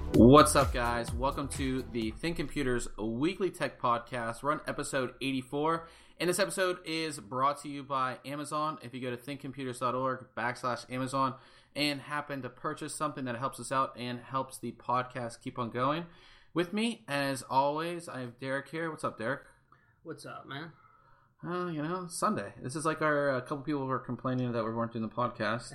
What's up, guys? Welcome to the Think Computers Weekly Tech Podcast. We're on episode 84, and this episode is brought to you by Amazon. If you go to thinkcomputers.org/Amazon and happen to purchase something that helps us out and helps the podcast keep on going. With me, as always, I have Derek here. What's up, Derek? What's up, man? Sunday. This is like a couple people were complaining that we weren't doing the podcast.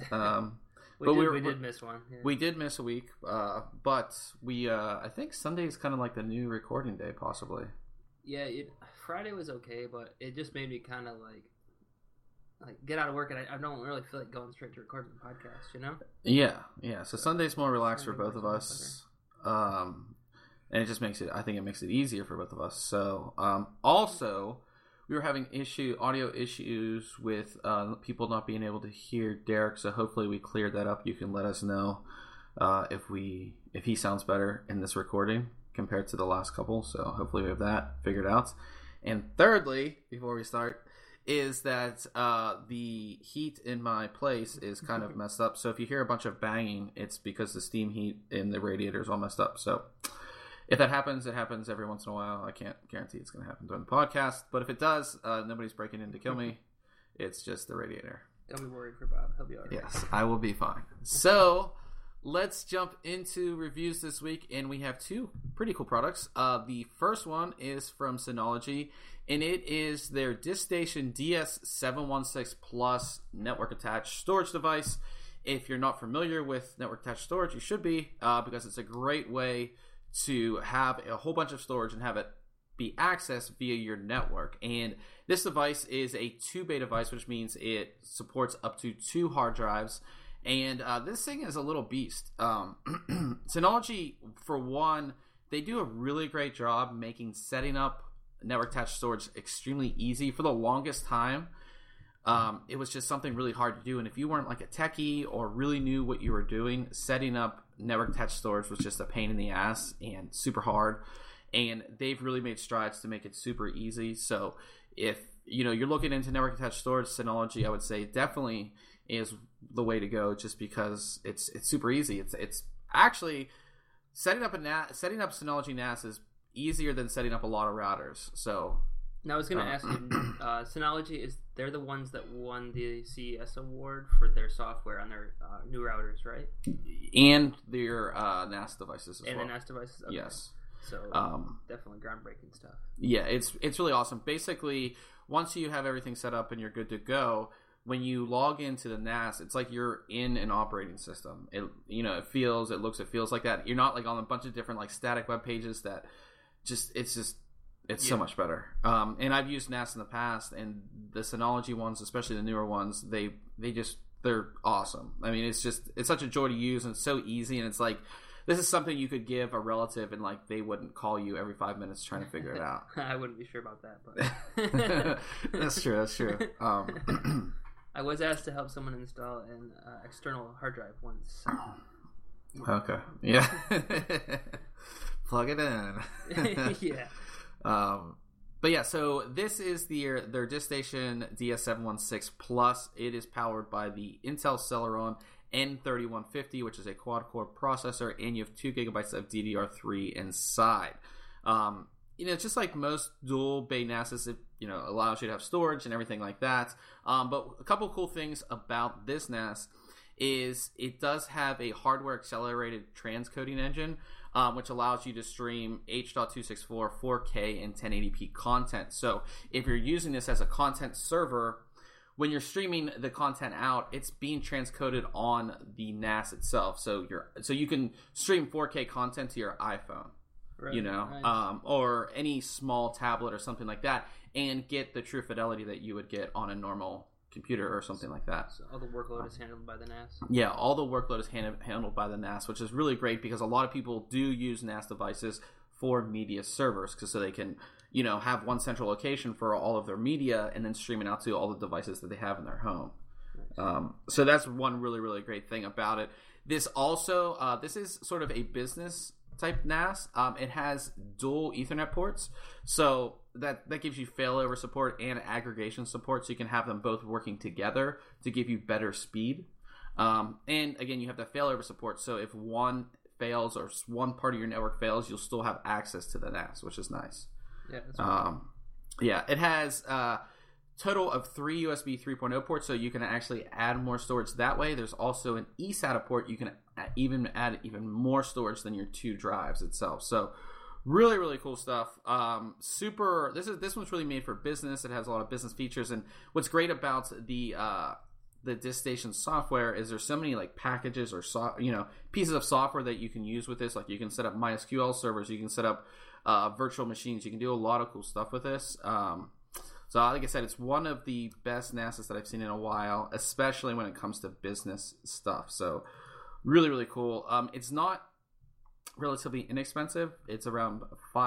We did miss one. Yeah. We did miss a week, but we I think Sunday is kind of like the new recording day, possibly. Yeah, Friday was okay, but it just made me kind of like get out of work, and I don't really feel like going straight to recording the podcast, you know? Yeah. So Sunday's more relaxed for both of us, and it just makes it. I think it makes it easier for both of us. So, also, we were having audio issues with people not being able to hear Derek, so hopefully we cleared that up. You can let us know if he sounds better in this recording compared to the last couple. So hopefully we have that figured out. And thirdly, before we start, is that the heat in my place is kind of messed up. So if you hear a bunch of banging, it's because the steam heat in the radiator is all messed up. So if that happens, it happens every once in a while. I can't guarantee it's going to happen during the podcast. But if it does, nobody's breaking in to kill me. It's just the radiator. Don't be worried for Bob. He'll be all right. Yes, I will be fine. So let's jump into reviews this week. And we have two pretty cool products. The first one is from Synology. And it is their DiskStation DS716 Plus network-attached storage device. If you're not familiar with network-attached storage, you should be, because it's a great way to have a whole bunch of storage and have it be accessed via your network. And this device is a 2-bay device, which means it supports up to 2 hard drives. And this thing is a little beast. Synology, for one, they do a really great job setting up network-attached storage extremely easy. For the longest time, it was just something really hard to do. And if you weren't like a techie or really knew what you were doing, setting up network attached storage was just a pain in the ass and super hard, and they've really made strides to make it super easy. So if you're looking into network attached storage, Synology, I would say, definitely is the way to go, just because it's super easy. It's actually setting up Synology NAS is easier than setting up a lot of routers. So now I was going to ask you, Synology, they're the ones that won the CES award for their software on their new routers, right? And their NAS devices as well. And the NAS devices? Okay. Yes. So definitely groundbreaking stuff. Yeah, it's really awesome. Basically, once you have everything set up and you're good to go, when you log into the NAS, it's like you're in an operating system. It feels like that. You're not like on a bunch of different like static web pages that it's so much better. And I've used NAS in the past, and the Synology ones, especially the newer ones, they're awesome. I mean, it's such a joy to use, and it's so easy. And it's like, this is something you could give a relative, and like they wouldn't call you every 5 minutes trying to figure it out. I wouldn't be sure about that, but That's true. I was asked to help someone install an external hard drive once. Okay. Yeah. Plug it in. Yeah. But yeah, so this is their DiskStation DS716 Plus. It is powered by the Intel Celeron N3150, which is a quad-core processor, and you have 2 gigabytes of DDR3 inside. Just like most dual-bay NASs, it allows you to have storage and everything like that. But a couple cool things about this NAS is it does have a hardware-accelerated transcoding engine, which allows you to stream H.264, 4K, and 1080p content. So if you're using this as a content server, when you're streaming the content out, it's being transcoded on the NAS itself. So you can stream 4K content to your iPhone, right, nice. Or any small tablet or something like that, and get the true fidelity that you would get on a normal computer or something like that. So all the workload is handled by the NAS? Yeah, all the workload is handled by the NAS, which is really great because a lot of people do use NAS devices for media servers, so they can have one central location for all of their media and then stream it out to all the devices that they have in their home. Nice. So that's one really, really great thing about it. This also, this is sort of a business type NAS. It has dual Ethernet ports, so that gives you failover support and aggregation support, so you can have them both working together to give you better speed. And again, you have the failover support, so if one fails or one part of your network fails, you'll still have access to the NAS, which is nice. Yeah, that's right. Yeah, it has total of 3 USB 3.0 ports, so you can actually add more storage that way. There's also an eSATA port. You can even add even more storage than your 2 drives itself. So really, really cool stuff. This one's really made for business. It has a lot of business features, and what's great about the DiskStation software is there's so many like packages or pieces of software that you can use with this. Like you can set up MySQL servers, you can set up virtual machines, you can do a lot of cool stuff with this. So like I said, it's one of the best NASs that I've seen in a while, especially when it comes to business stuff. So really, really cool. It's not relatively inexpensive. It's around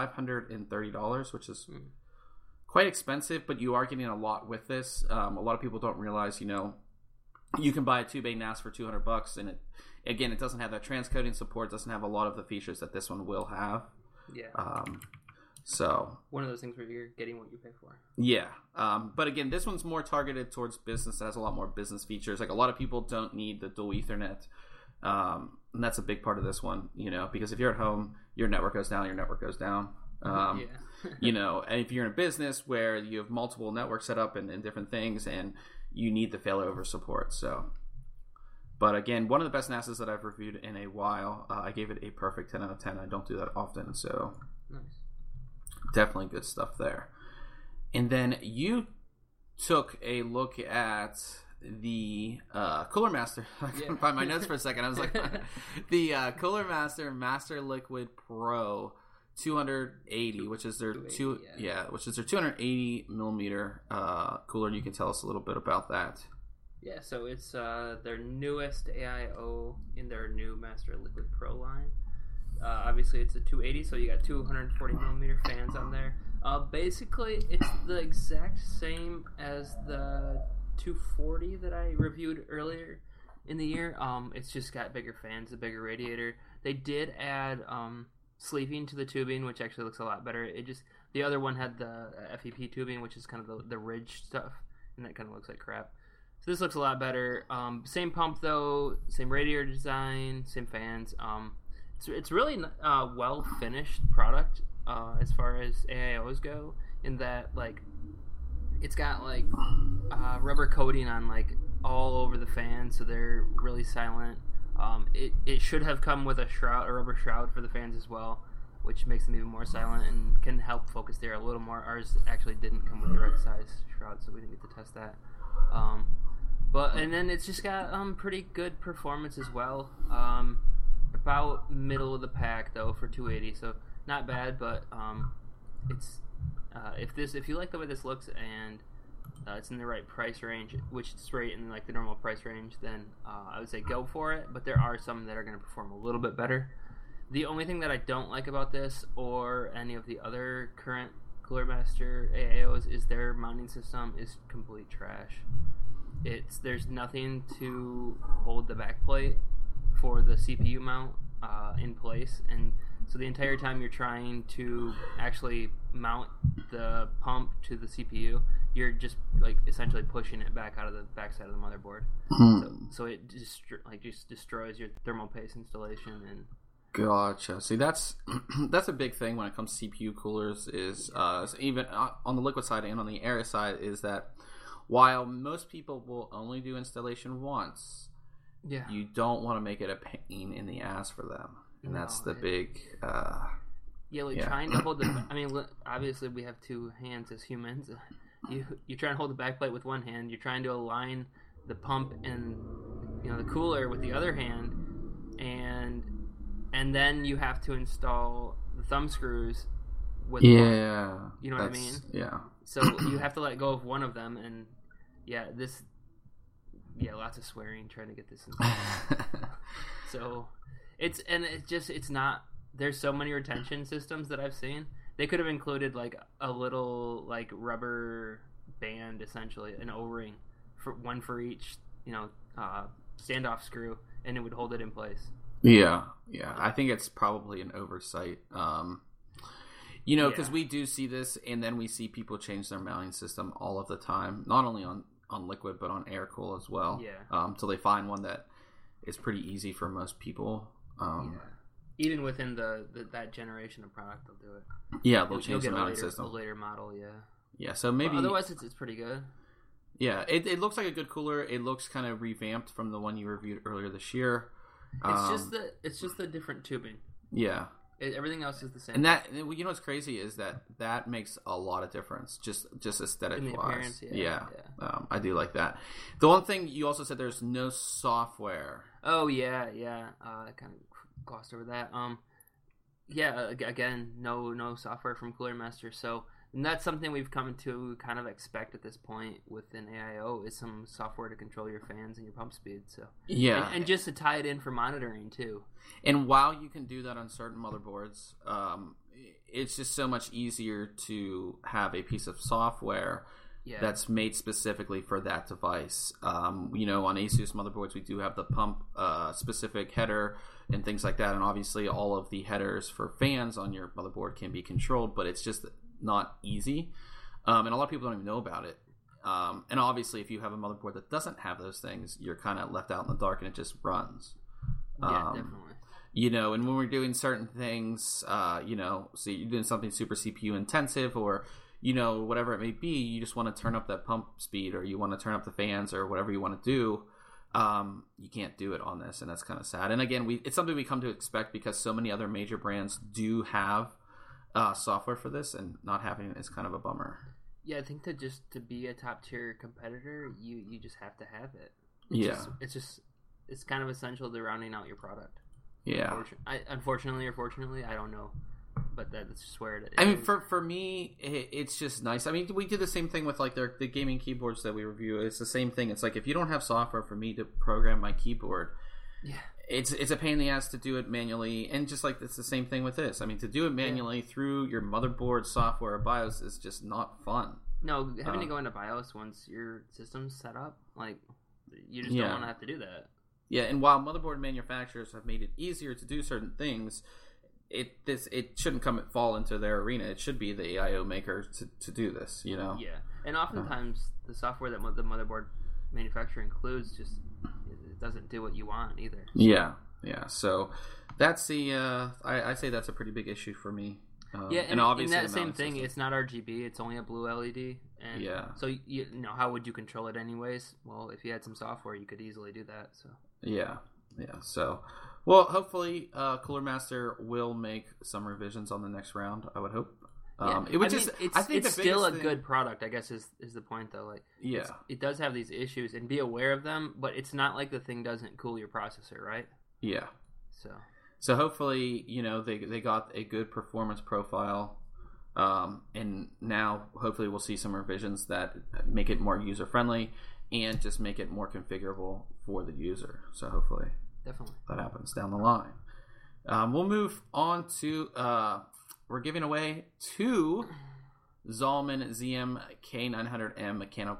$530, which is quite expensive, but you are getting a lot with this. A lot of people don't realize, you can buy a 2-bay NAS for $200, and it doesn't have that transcoding support, doesn't have a lot of the features that this one will have. Yeah. So one of those things where you're getting what you pay for. Yeah. But again, this one's more targeted towards business. It has a lot more business features. Like a lot of people don't need the dual Ethernet. And that's a big part of this one, because if you're at home, your network goes down, and if you're in a business where you have multiple networks set up and different things, and you need the failover support. So, but again, one of the best NASs that I've reviewed in a while. I gave it a perfect 10 out of 10. I don't do that often, so nice. Definitely good stuff there. And then you took a look at the Cooler Master. I couldn't find my notes for a second. I was like, the Cooler Master Master Liquid Pro 280, which is their 280 millimeter cooler. You can tell us a little bit about that. Yeah, so it's their newest AIO in their new Master Liquid Pro line. Obviously, it's a 280, so you got 240 millimeter fans on there. Basically, it's the exact same as the 240 that I reviewed earlier in the year. It's just got bigger fans, a bigger radiator. They did add sleeving to the tubing, which actually looks a lot better. The other one had the FEP tubing, which is kind of the ridge stuff, and that kind of looks like crap. So this looks a lot better. Same pump though, same radiator design, same fans. It's really well finished product as far as AIOs go, in that like it's got like rubber coating on like all over the fans, so they're really silent. It should have come with a rubber shroud for the fans as well, which makes them even more silent and can help focus the air a little more. Ours actually didn't come with the right size shroud, so we didn't get to test that. And then it's just got pretty good performance as well. About middle of the pack though for 280, so not bad, but it's if you like the way this looks and it's in the right price range, which is right in like the normal price range, then I would say go for it. But there are some that are going to perform a little bit better. The only thing that I don't like about this or any of the other current Cooler Master AIOs is their mounting system is complete trash. There's nothing to hold the back plate for the CPU mount in place, and so the entire time you're trying to actually mount the pump to the CPU, you're just like essentially pushing it back out of the backside of the motherboard. So it just destroys your thermal paste installation. And gotcha. See, that's a big thing when it comes to CPU coolers. Is even on the liquid side and on the air side, is that while most people will only do installation once, you don't want to make it a pain in the ass for them, and that's the big. Trying to hold the. I mean, obviously we have two hands as humans. You try and hold the backplate with one hand. You're trying to align the pump and the cooler with the other hand, and then you have to install the thumb screws with one. You know what I mean? Yeah. So you have to let go of one of them, and lots of swearing trying to get this in. So it's not. There's so many retention systems that I've seen. They could have included like a little like rubber band, essentially an O-ring, one for each standoff screw, and it would hold it in place. Yeah. I think it's probably an oversight. Because we do see this, and then we see people change their mounting system all of the time, not only on liquid but on air cool as well. Until they find one that is pretty easy for most people. Even within that generation of product, they'll do it. Yeah, they'll change the mounting system. A later model, yeah. Yeah, so maybe... Well, otherwise, it's pretty good. Yeah, it looks like a good cooler. It looks kind of revamped from the one you reviewed earlier this year. It's just the different tubing. Yeah. Everything else is the same. And that, you know what's crazy is that makes a lot of difference, just aesthetic wise. Appearance, yeah. I do like that. The one thing you also said, there's no software. Oh yeah. I kind of glossed over that. Again, no software from Cooler Master. So and that's something we've come to kind of expect at this point within AIO is some software to control your fans and your pump speed. So yeah, and just to tie it in for monitoring too. And while you can do that on certain motherboards, it's just so much easier to have a piece of software that's made specifically for that device. On Asus motherboards, we do have the pump specific header and things like that, and obviously all of the headers for fans on your motherboard can be controlled, but it's just not easy, and a lot of people don't even know about it. And obviously, if you have a motherboard that doesn't have those things, you're kind of left out in the dark, and it just runs. Yeah, definitely. And when we're doing certain things, so you're doing something super CPU intensive, or whatever it may be, you just want to turn up that pump speed, or you want to turn up the fans, or whatever you want to do. You can't do it on this, and that's kind of sad. And again, it's something we come to expect because so many other major brands do have software for this, and not having it is kind of a bummer. Yeah, I think that just to be a top tier competitor, you just have to have it. It's kind of essential to rounding out your product. Yeah. Unfortunately or fortunately, I don't know, but that's just where it is. I mean, for me, it's just nice. I mean, we do the same thing with like the gaming keyboards that we review. It's the same thing. It's like if you don't have software for me to program my keyboard, it's a pain in the ass to do it manually. And just like it's the same thing with this. I mean, to do it manually through your motherboard software or BIOS is just not fun. No, having to go into BIOS once your system's set up, like you just don't want to have to do that. Yeah, and while motherboard manufacturers have made it easier to do certain things, it shouldn't fall into their arena. It should be the AIO maker to do this, Yeah, and oftentimes the software that the motherboard manufacturer includes just it doesn't do what you want either. Yeah. So that's the I say that's a pretty big issue for me. And obviously in that same thing, it's not RGB; it's only a blue LED. And so how would you control it anyways? Well, if you had some software, you could easily do that. So yeah. So, well, hopefully, Cooler Master will make some revisions on the next round. I would hope. I think it's still a good product. I guess is the point though. Like, it does have these issues, and be aware of them. But it's not like the thing doesn't cool your processor, right? Yeah. So hopefully, they got a good performance profile, and now hopefully we'll see some revisions that make it more user friendly and just make it more configurable for the user. So hopefully, definitely that happens down the line. We'll move on to we're giving away 2 Zalman ZM K900M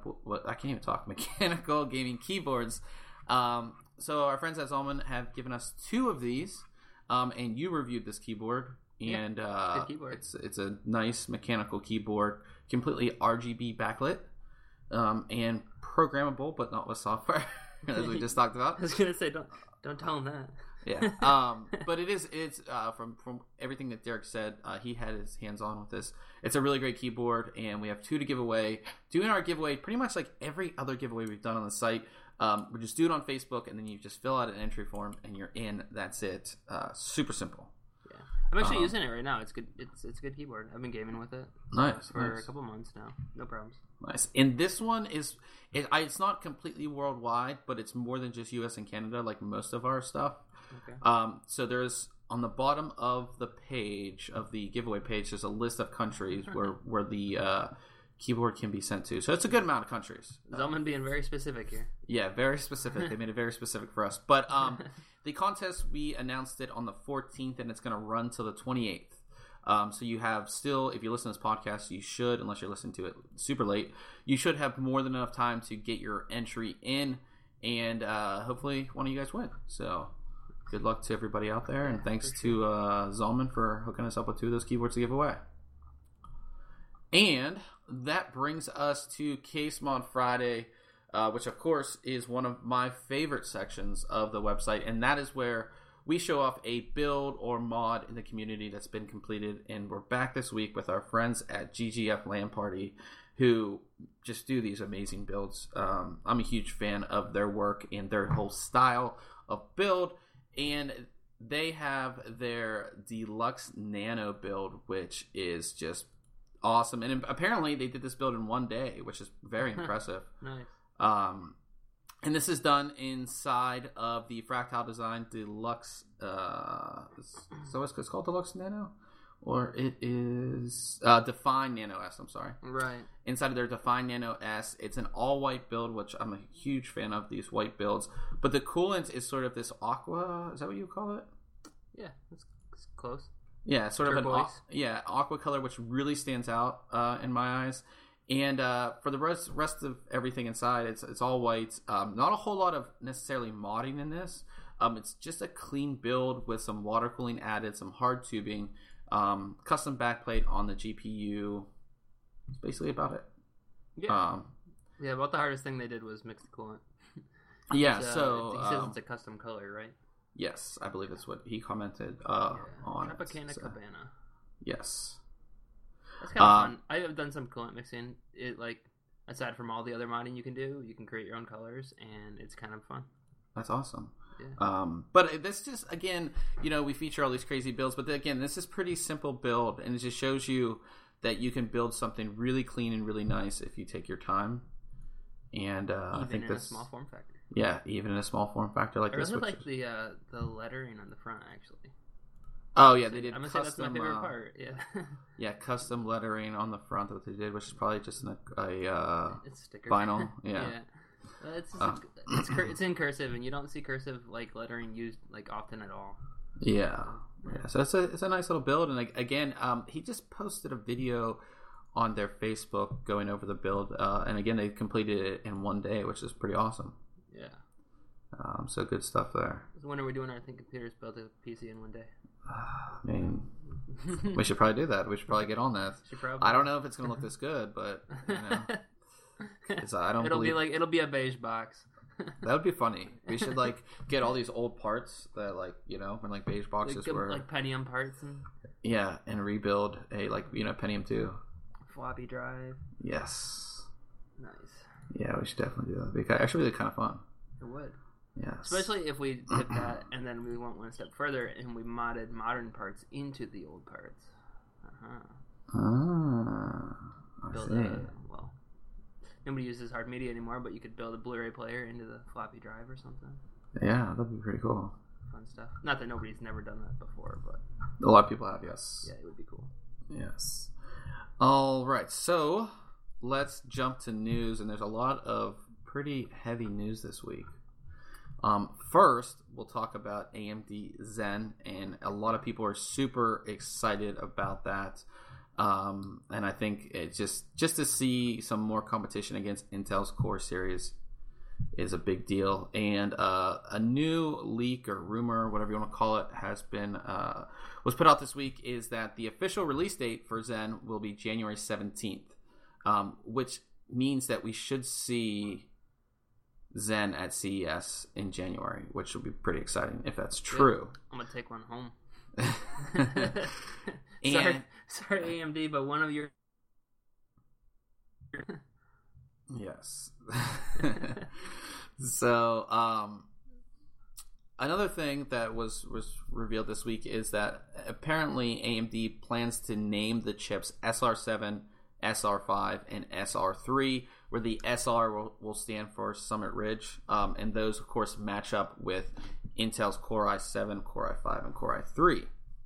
mechanical gaming keyboards. So our friends at Zalman have given us 2 of these, and you reviewed this keyboard, and it's, keyboard. It's a nice mechanical keyboard, completely RGB backlit, and programmable, but not with software, as we just talked about. I was gonna say, don't tell him that. Yeah, but it's from everything that Derek said, he had his hands on with this. It's a really great keyboard, and we have 2 to give away. Doing our giveaway pretty much like every other giveaway we've done on the site. We just do it on Facebook, and then you just fill out an entry form, and you're in. That's it. Super simple. Yeah, I'm actually using it right now. It's good. It's a good keyboard. I've been gaming with it. For a couple months now. No problems. Nice. And this one it's not completely worldwide, but it's more than just U.S. and Canada, like most of our stuff. Okay. So there's on the bottom of the page of the giveaway page, there's a list of countries where the keyboard can be sent to. So it's a good amount of countries. Zalman being very specific here. Yeah, very specific. They made it very specific for us. But the contest, we announced it on the 14th, and it's going to run till the 28th. So you have still, if you listen to this podcast, you should, unless you're listening to it super late, you should have more than enough time to get your entry in, and hopefully one of you guys win. So good luck to everybody out there, and thanks to Zalman for hooking us up with 2 of those keyboards to give away. And that brings us to Case Mod Friday, which of course is one of my favorite sections of the website, and that is where we show off a build or mod in the community that's been completed, and we're back this week with our friends at GGF LAN Party, who just do these amazing builds. I'm a huge fan of their work and their whole style of build, and they have their Deluxe Nano build, which is just awesome. And apparently they did this build in one day, which is very impressive. Nice. And this is done inside of the Fractal Design Deluxe. So it's called Deluxe Nano? Or it is Define Nano S, I'm sorry. Right. Inside of their Define Nano S, it's an all-white build, which I'm a huge fan of, these white builds. But the coolant is sort of this aqua, is that what you call it? Yeah, it's close. Yeah, it's sort Turquoise. of an aqua color, which really stands out in my eyes. And for the rest of everything inside, it's all white. Not a whole lot of necessarily modding in this. It's just a clean build with some water cooling added, some hard tubing, custom backplate on the GPU. That's basically about it. Yeah. Yeah, about the hardest thing they did was mix the coolant. Yeah, He says it's a custom color, right? Yes, I believe that's what he commented Yeah. on Tropicana it. So, Cabana. yes. That's kind of fun. I have done some coolant mixing. It aside from all the other modding you can do, you can create your own colors, and it's kind of fun. That's awesome. Yeah. But this just, again, we feature all these crazy builds, but again, this is pretty simple build, and it just shows you that you can build something really clean and really nice if you take your time. And I think in a small form factor. Yeah, even in a small form factor like this. I really like the lettering on the front, actually. Oh yeah, they did. I'm gonna say that's my favorite part. Yeah. Yeah, custom lettering on the front that they did, which is probably just a it's sticker. vinyl. Yeah. It's in cursive, and you don't see cursive lettering used often at all. Yeah. Yeah. So it's a nice little build, and again, he just posted a video on their Facebook going over the build, and again, they completed it in one day, which is pretty awesome. Yeah. So good stuff there. When are we doing our Think Computers build a PC in one day? I mean, we should probably do that. We should probably get on that. I don't know if it's going to look this good, but I don't. It'll be a beige box. That would be funny. We should get all these old parts that when beige boxes were Pentium parts and and rebuild a Pentium 2 floppy drive. Yes. Nice. Yeah, we should definitely do that. It'd be actually really kind of fun. It would. Yes. Especially if we did that and then we went one step further and we modded modern parts into the old parts. Well, nobody uses hard media anymore, but you could build a Blu-ray player into the floppy drive or something. Yeah, that'd be pretty cool. Fun stuff. Not that nobody's never done that before, but a lot of people have. Yes. Yeah, it would be cool. Yes. All right, so let's jump to news, and there's a lot of pretty heavy news this week. First, we'll talk about AMD Zen, and a lot of people are super excited about that. And I think it's just to see some more competition against Intel's Core series is a big deal. And a new leak or rumor, whatever you want to call it, was put out this week, is that the official release date for Zen will be January 17th, which means that we should see Zen at CES in January, which will be pretty exciting if that's true. Yeah, I'm gonna take one home. Sorry, AMD, but one of your yes. So, another thing that was revealed this week is that apparently AMD plans to name the chips SR7, SR5, and SR3, where the SR will stand for Summit Ridge, and those, of course, match up with Intel's Core i7, Core i5, and Core i3.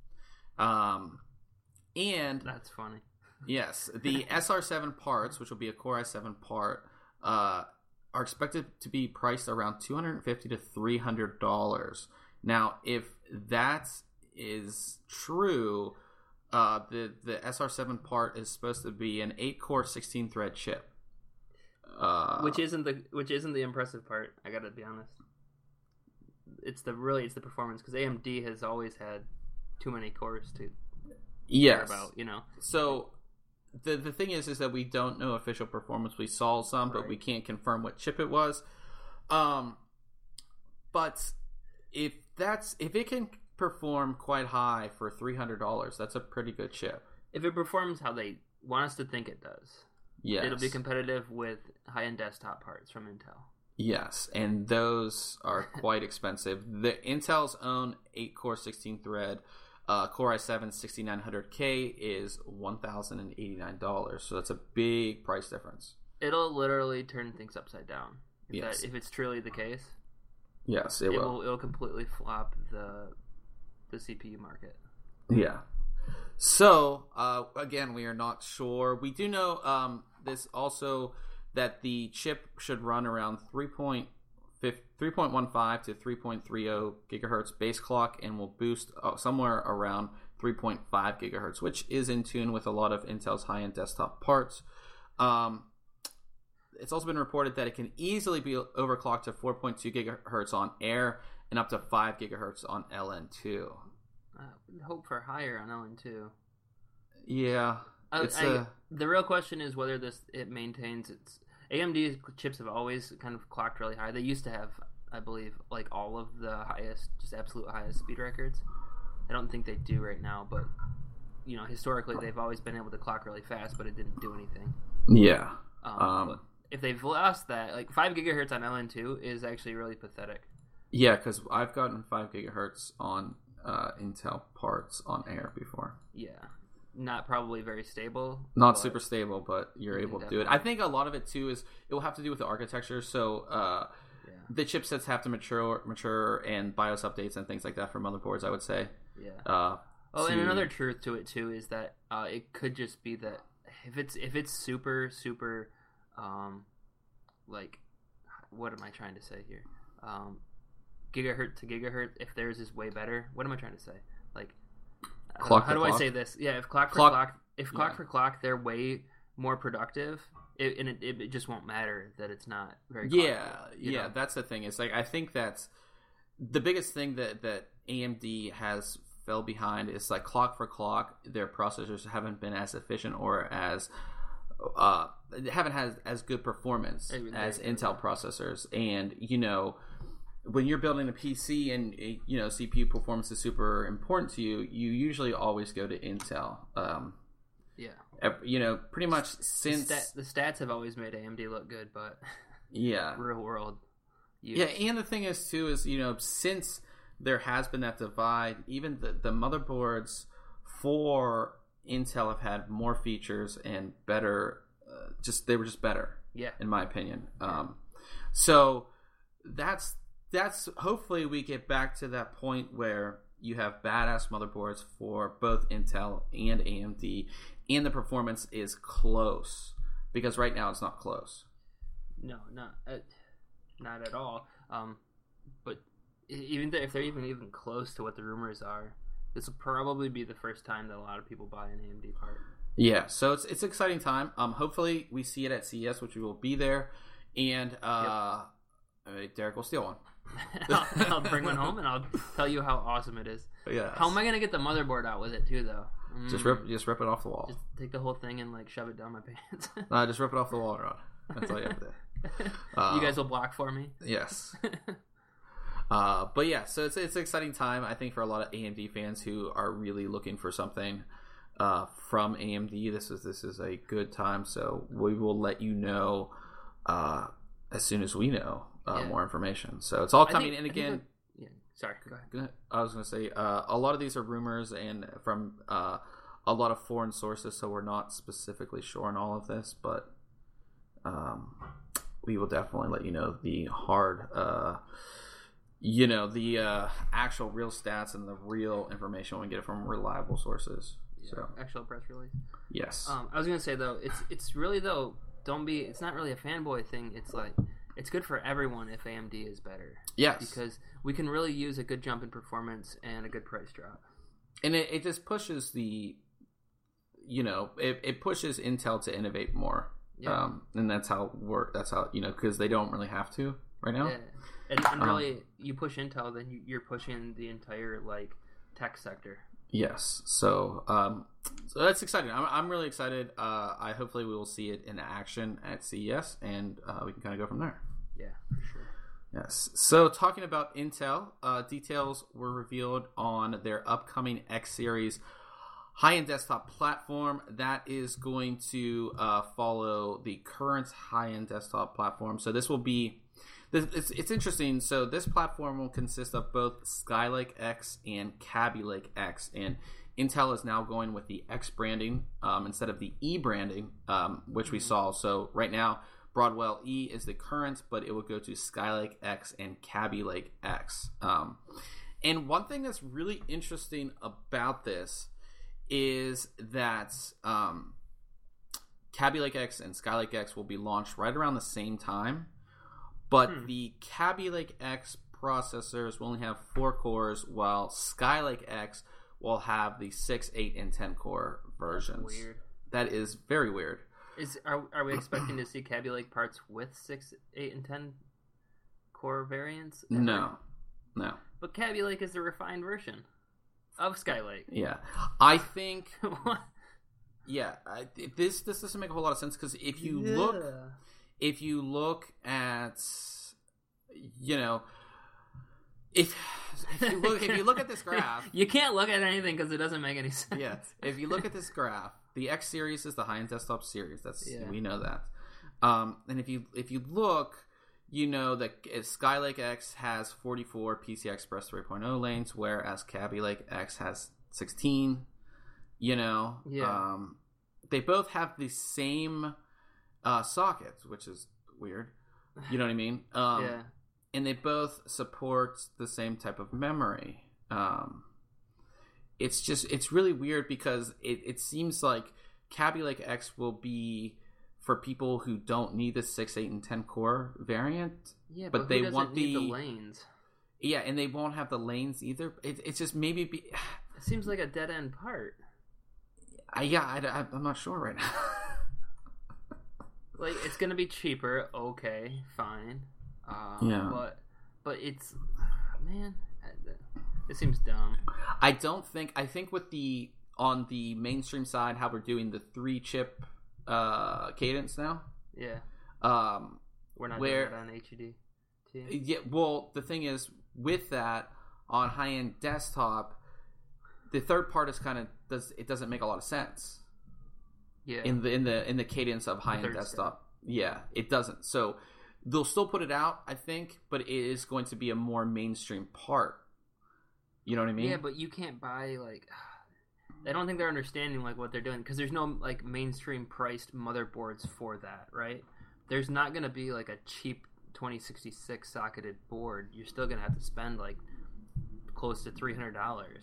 And that's funny. Yes, the SR7 parts, which will be a Core i7 part, are expected to be priced around $250 to $300. Now, if that is true, the SR7 part is supposed to be an 8-core 16-thread chip, which isn't the impressive part. I gotta be honest. It's the performance, because AMD has always had too many cores to care about. So the thing is that we don't know official performance. We saw some, but we can't confirm what chip it was. But if it can perform quite high for $300, that's a pretty good chip. If it performs how they want us to think it does, yes, it'll be competitive with high-end desktop parts from Intel. Yes, and those are quite expensive. The Intel's own 8-core 16-thread Core i7 6900K is $1,089, so that's a big price difference. It'll literally turn things upside down Yes. if it's truly the case. Yes, it will. It'll completely flop the CPU market. Yeah. So again, we are not sure. We do know this also that the chip should run around 3.15 to 3.30 gigahertz base clock and will boost somewhere around 3.5 gigahertz, which is in tune with a lot of Intel's high-end desktop parts. It's also been reported that it can easily be overclocked to 4.2 gigahertz on Air and up to 5 gigahertz on LN2. Hope for higher on LN2. Yeah. The real question is whether it maintains its... AMD chips have always kind of clocked really high. They used to have, I believe, like all of the highest, just absolute highest speed records. I don't think they do right now, but historically they've always been able to clock really fast, but it didn't do anything. Yeah. But if they've lost that, like 5 gigahertz on LN2 is actually really pathetic. Yeah, because I've gotten 5 gigahertz on Intel parts on Air before. Yeah. Not probably very stable. Not super stable, but you're able to do it. I think a lot of it too is it will have to do with the architecture. So the chipsets have to mature, and BIOS updates and things like that for motherboards, I would say. Yeah. And another truth to it too is that it could just be that if it's super like, what am I trying to say here? Gigahertz to gigahertz. If theirs is way better, what am I trying to say? Like. How do I say this? Yeah, if clock for clock, they're way more productive, it just won't matter that it's not very. Yeah. That's the thing. It's like I think that's the biggest thing that AMD has fell behind is like clock for clock. Their processors haven't been as efficient or as haven't had as good performance as Intel processors, and when you're building a PC and CPU performance is super important to you, you usually always go to Intel. Pretty much since the stats have always made AMD look good, but real world. Use. Yeah, and the thing is too is since there has been that divide, even the motherboards for Intel have had more features and better. They were just better. Yeah, in my opinion. So that's hopefully we get back to that point where you have badass motherboards for both Intel and AMD, and the performance is close, because right now it's not close. No, not at all. But even if they're even close to what the rumors are, this will probably be the first time that a lot of people buy an AMD part. Yeah, so it's an exciting time. Hopefully we see it at CES, which we will be there, and Derek will steal one. I'll bring one home and I'll tell you how awesome it is. Yeah. How am I gonna get the motherboard out with it too, though? Just rip it off the wall. Just take the whole thing and like shove it down my pants. Just rip it off the wall, Rod. That's all you have to do. You guys will block for me. Yes. But yeah, so it's an exciting time, I think, for a lot of AMD fans who are really looking for something from AMD. This is a good time, so we will let you know as soon as we know more information. So it's all coming in again. Sorry, go ahead. I was going to say a lot of these are rumors and from a lot of foreign sources, so we're not specifically sure on all of this, but we will definitely let you know the hard, the actual real stats and the real information when we get it from reliable sources. So actual press release. Yes. I was going to say though, it's really though. It's not really a fanboy thing. It's like it's good for everyone if AMD is better. Yes. Because we can really use a good jump in performance and a good price drop. And it just pushes it pushes Intel to innovate more. Yeah. And that's how because they don't really have to right now. Yeah. And really, you push Intel, then you're pushing the entire tech sector. Yes, so that's exciting. I'm really excited. Hopefully we will see it in action at CES, and we can kind of go from there. Yeah, for sure. Yes. So talking about Intel, details were revealed on their upcoming X series high-end desktop platform that is going to follow the current high-end desktop platform. So this will be, it's interesting. So this platform will consist of both Skylake X and Kaby Lake X, and Intel is now going with the X branding instead of the E branding, which we saw. So right now, Broadwell E is the current, but it will go to Skylake X and Kaby Lake X. And one thing that's really interesting about this is that Kaby Lake X and Skylake X will be launched right around the same time, but the Kaby Lake X processors will only have 4 cores, while Skylake X will have the 6, 8, and 10 core versions. That's weird. That is very weird. Are we expecting to see Kaby Lake parts with 6, 8, and 10 core variants? No. But Kaby Lake is the refined version of Skylake. Yeah, I think. This doesn't make a whole lot of sense, because if you look at, if you look at this graph, you can't look at anything because it doesn't make any sense. Yeah, if you look at this graph, the X series is the high-end desktop series. We know that. And if you look, that Skylake X has 44 PCI Express 3.0 lanes, whereas Kaby Lake X has 16. They both have the same sockets, which is weird. You know what I mean? And they both support the same type of memory. It's really weird, because it seems like Kaby Lake X will be for people who don't need the 6, 8, and 10 core variant. Yeah, but they want the lanes. Yeah, and they won't have the lanes either. It's just maybe it seems like a dead end part. I'm not sure right now. Like, it's gonna be cheaper. Okay, fine. But it's, man, it seems dumb. I think on the mainstream side, how we're doing the 3-chip cadence now. Yeah. We're not doing that on HUD. Yeah. Well, the thing is, with that on high-end desktop, the third part is doesn't make a lot of sense. Yeah. In the cadence of high-end desktop. Yeah, it doesn't. So they'll still put it out, I think, but it is going to be a more mainstream part. You know what I mean? Yeah, but you can't buy, like, I don't think they're understanding, like, what they're doing, because there's no, like, mainstream priced motherboards for that, right? There's not going to be, like, a cheap 2066 socketed board. You're still going to have to spend, like, close to $300.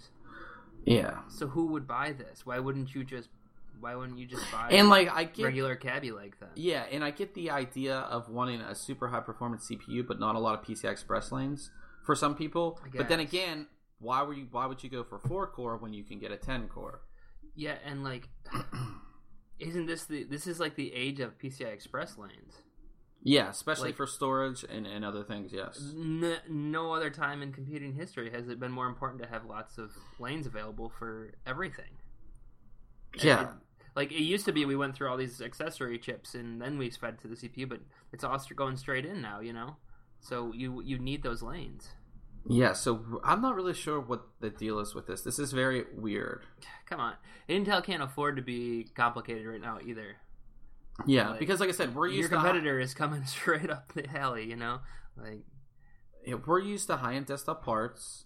Yeah. So who would buy this? Why wouldn't you just buy I get regular Kaby Lake then? Yeah, and I get the idea of wanting a super high performance CPU, but not a lot of PCI Express lanes for some people. But then again, why would you go for 4 core when you can get a 10 core? Yeah, and like, isn't this is like the age of PCI Express lanes? Yeah, especially for storage and other things. Yes. No other time in computing history has it been more important to have lots of lanes available for everything. Yeah. Like, it used to be we went through all these accessory chips and then we fed to the CPU, but it's all going straight in now, So you need those lanes. Yeah, so I'm not really sure what the deal is with this. This is very weird. Come on. Intel can't afford to be complicated right now either. Yeah, because like I said, your competitor is coming straight up the alley, Like, we're used to high-end desktop parts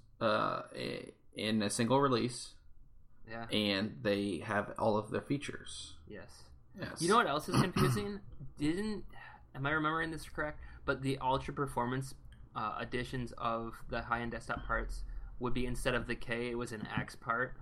in a single release. Yeah. And they have all of their features. Yes. Yes. You know what else is confusing? Am I remembering this correct? But the ultra performance additions of the high-end desktop parts would be, instead of the K, it was an X part.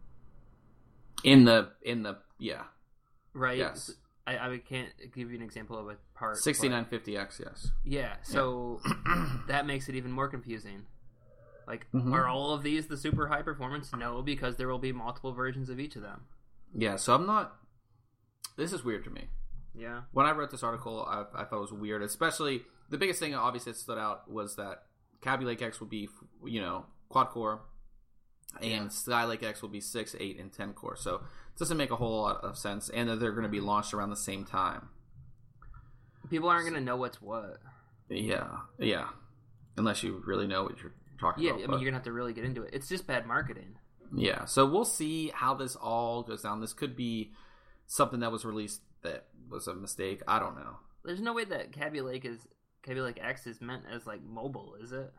In the yeah. Right. Yes. I can't give you an example of a part. 6950X, yes. Yeah. So that makes it even more confusing. Like, are all of these the super high performance? No, because there will be multiple versions of each of them. Yeah, so I'm not... This is weird to me. Yeah. When I wrote this article, I thought it was weird. Especially, the biggest thing obviously that stood out was that Kaby Lake X will be, quad-core, and Skylake X will be 6, 8, and 10 core. So it doesn't make a whole lot of sense, and that they're going to be launched around the same time. People aren't going to know what's what. Yeah. unless you really know what you're talking Yeah, about. I mean, you're gonna have to really get into it. It's just bad marketing. Yeah, so we'll see how this all goes down. This could be something that was released that was a mistake. I don't know. There's no way that Kaby Lake X is meant as like mobile, is it?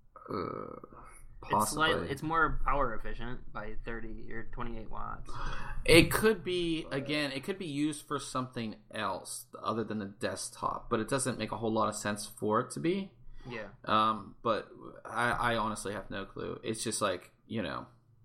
Possibly. It's more power efficient by 30 or 28 watts. It could be, again, it could be used for something else other than a desktop, but it doesn't make a whole lot of sense for it to be. Yeah. But I honestly have no clue. It's just like, you know,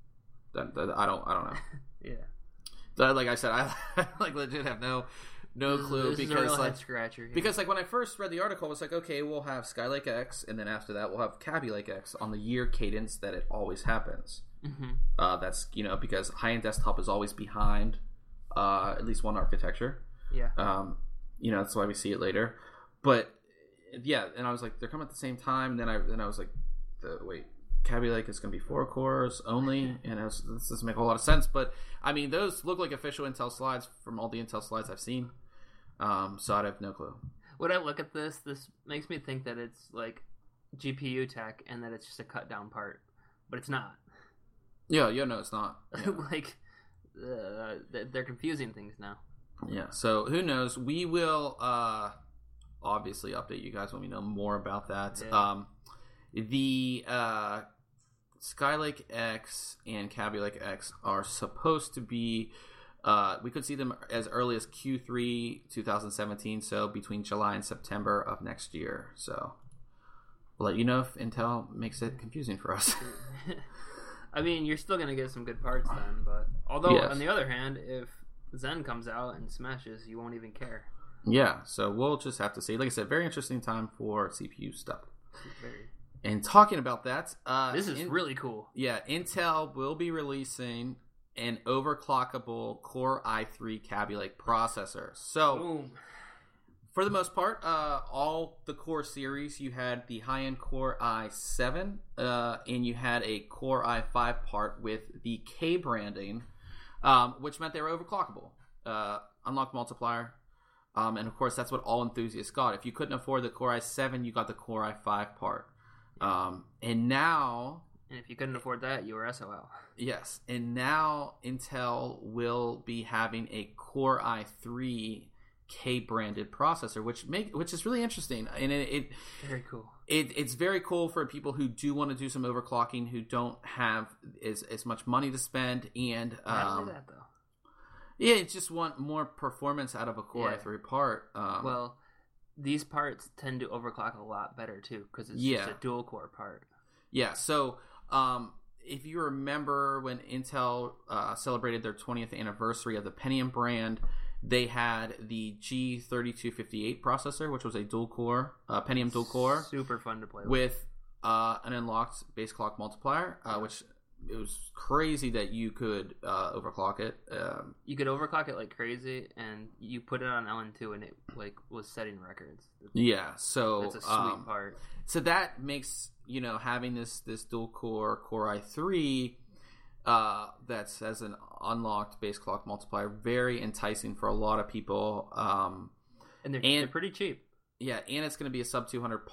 I don't know. Yeah. Like I said, I like legit have no clue this because is a real like head scratcher here. because like when I first read the article, it's like, okay, we'll have Skylake X, and then after that we'll have Kaby Lake X on the year cadence that it always happens. Mm-hmm. That's, you know, because high-end desktop is always behind at least one architecture. Yeah. You know, that's why we see it later. But yeah, and I was like, they're coming at the same time. And then I was like, wait, Kaby Lake is going to be 4 cores only, and this doesn't make a whole lot of sense. But I mean, those look like official Intel slides from all the Intel slides I've seen. So I have no clue. When I look at this makes me think that it's like GPU tech and that it's just a cut down part, but it's not. Yeah, no, it's not. Yeah. Like they're confusing things now. Yeah, so who knows? We will obviously update you guys when we know more about that. Yeah. The Skylake X and Kaby Lake X are supposed to be, we could see them as early as Q3 2017, so between July and September of next year. So we'll let you know if Intel makes it confusing for us. I mean, you're still going to get some good parts then, but although Yes. on the other hand, if Zen comes out and smashes, you won't even care. Yeah, so we'll just have to see. Like I said, very interesting time for CPU stuff. Very. And talking about that, This is really cool. Yeah, Intel will be releasing an overclockable Core i3 Kaby Lake processor. So, Boom. for the most part, all the Core series, you had the high-end Core i7, and you had a Core i5 part with the K branding, which meant they were overclockable. Unlock multiplier. And of course, that's what all enthusiasts got. If you couldn't afford the Core i7, you got the Core i5 part. And now... And if you couldn't afford that, you were SOL. Yes, and now Intel will be having a Core i3 K-branded processor, which is really interesting. And it very cool. It's very cool for people who do want to do some overclocking, who don't have as much money to spend, and Not only that, though. Yeah, just want more performance out of a Core i3 part. Well, these parts tend to overclock a lot better too, because it's just a dual core part. Yeah, so if you remember when Intel celebrated their 20th anniversary of the Pentium brand, they had the G3258 processor, which was a dual core, Pentium dual core. Super fun to play with an unlocked base clock multiplier, which it was crazy that you could overclock it. You could overclock it like crazy, and you put it on LN2, and it like was setting records. Yeah, so that's a sweet part. So that makes, you know, having this dual core i3 that has an unlocked base clock multiplier very enticing for a lot of people. And they're pretty cheap. Yeah, and it's going to be a sub $200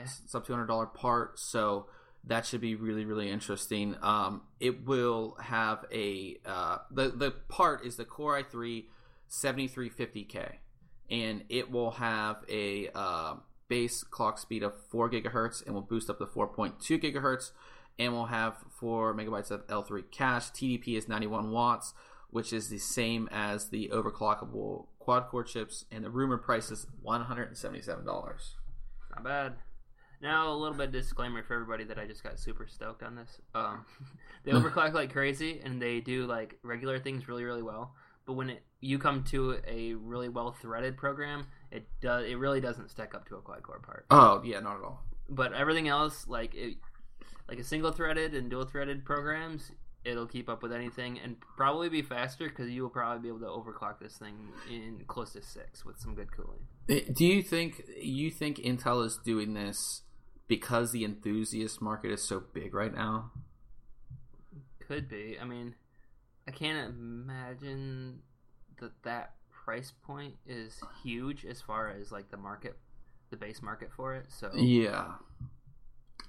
part, so that should be really, really interesting. It will have the part is the Core i3 7350K, and it will have a base clock speed of 4 gigahertz and will boost up to 4.2 gigahertz, and will have 4 megabytes of L3 cache. TDP is 91 watts, which is the same as the overclockable quad-core chips, and the rumored price is $177. Not bad. Now, a little bit of disclaimer for everybody that I just got super stoked on this. They overclock like crazy, and they do like regular things really, really well. But when you come to a really well threaded program, it really doesn't stack up to a quad core part. Oh yeah, not at all. But everything else, like a single threaded and dual threaded programs, it'll keep up with anything and probably be faster because you will probably be able to overclock this thing in close to 6 with some good cooling. Do you think Intel is doing this because the enthusiast market is so big right now? Could be. I mean, I can't imagine that price point is huge as far as like the base market for it. So yeah,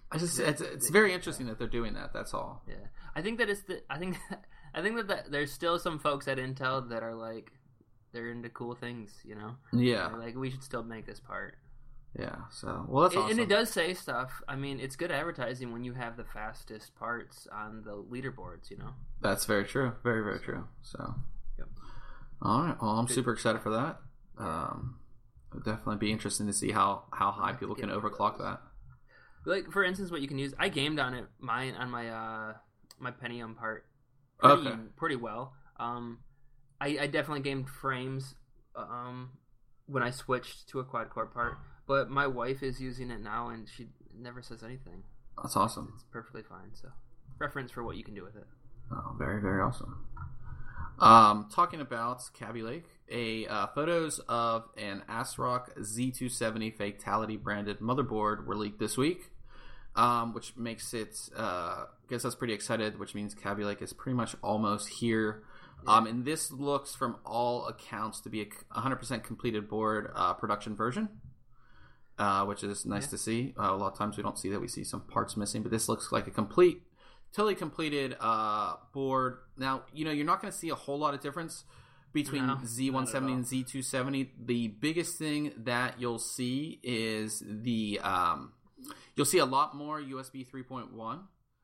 It's very interesting that they're doing that. That's all. Yeah, I think that I think that there's still some folks at Intel that are like, they're into cool things, you know. Yeah. They're like, we should still make this part. Yeah. So that's awesome. And it does say stuff. I mean, it's good advertising when you have the fastest parts on the leaderboards, you know. That's very true. Very, very true. So. Yep. All right. Well, I'm super excited for that. It'll definitely be interesting to see how high people can overclock that. Like, for instance, what you can use, I gamed on it, my Pentium part pretty well. I definitely gamed frames when I switched to a quad core part, but my wife is using it now and she never says anything. That's awesome. It's perfectly fine. So, reference for what you can do with it. Oh, very, very awesome. Talking about Kaby Lake, photos of an ASRock Z270 Fatality branded motherboard were leaked this week, which makes it gets us pretty excited. Which means Kaby Lake is pretty much almost here. Yeah. And this looks, from all accounts, to be a 100% completed board production version, which is nice to see. A lot of times we don't see that; we see some parts missing, but this looks like a totally completed board. Now, you're not going to see a whole lot of difference between Z170 and Z270. The biggest thing that you'll see is you'll see a lot more USB 3.1,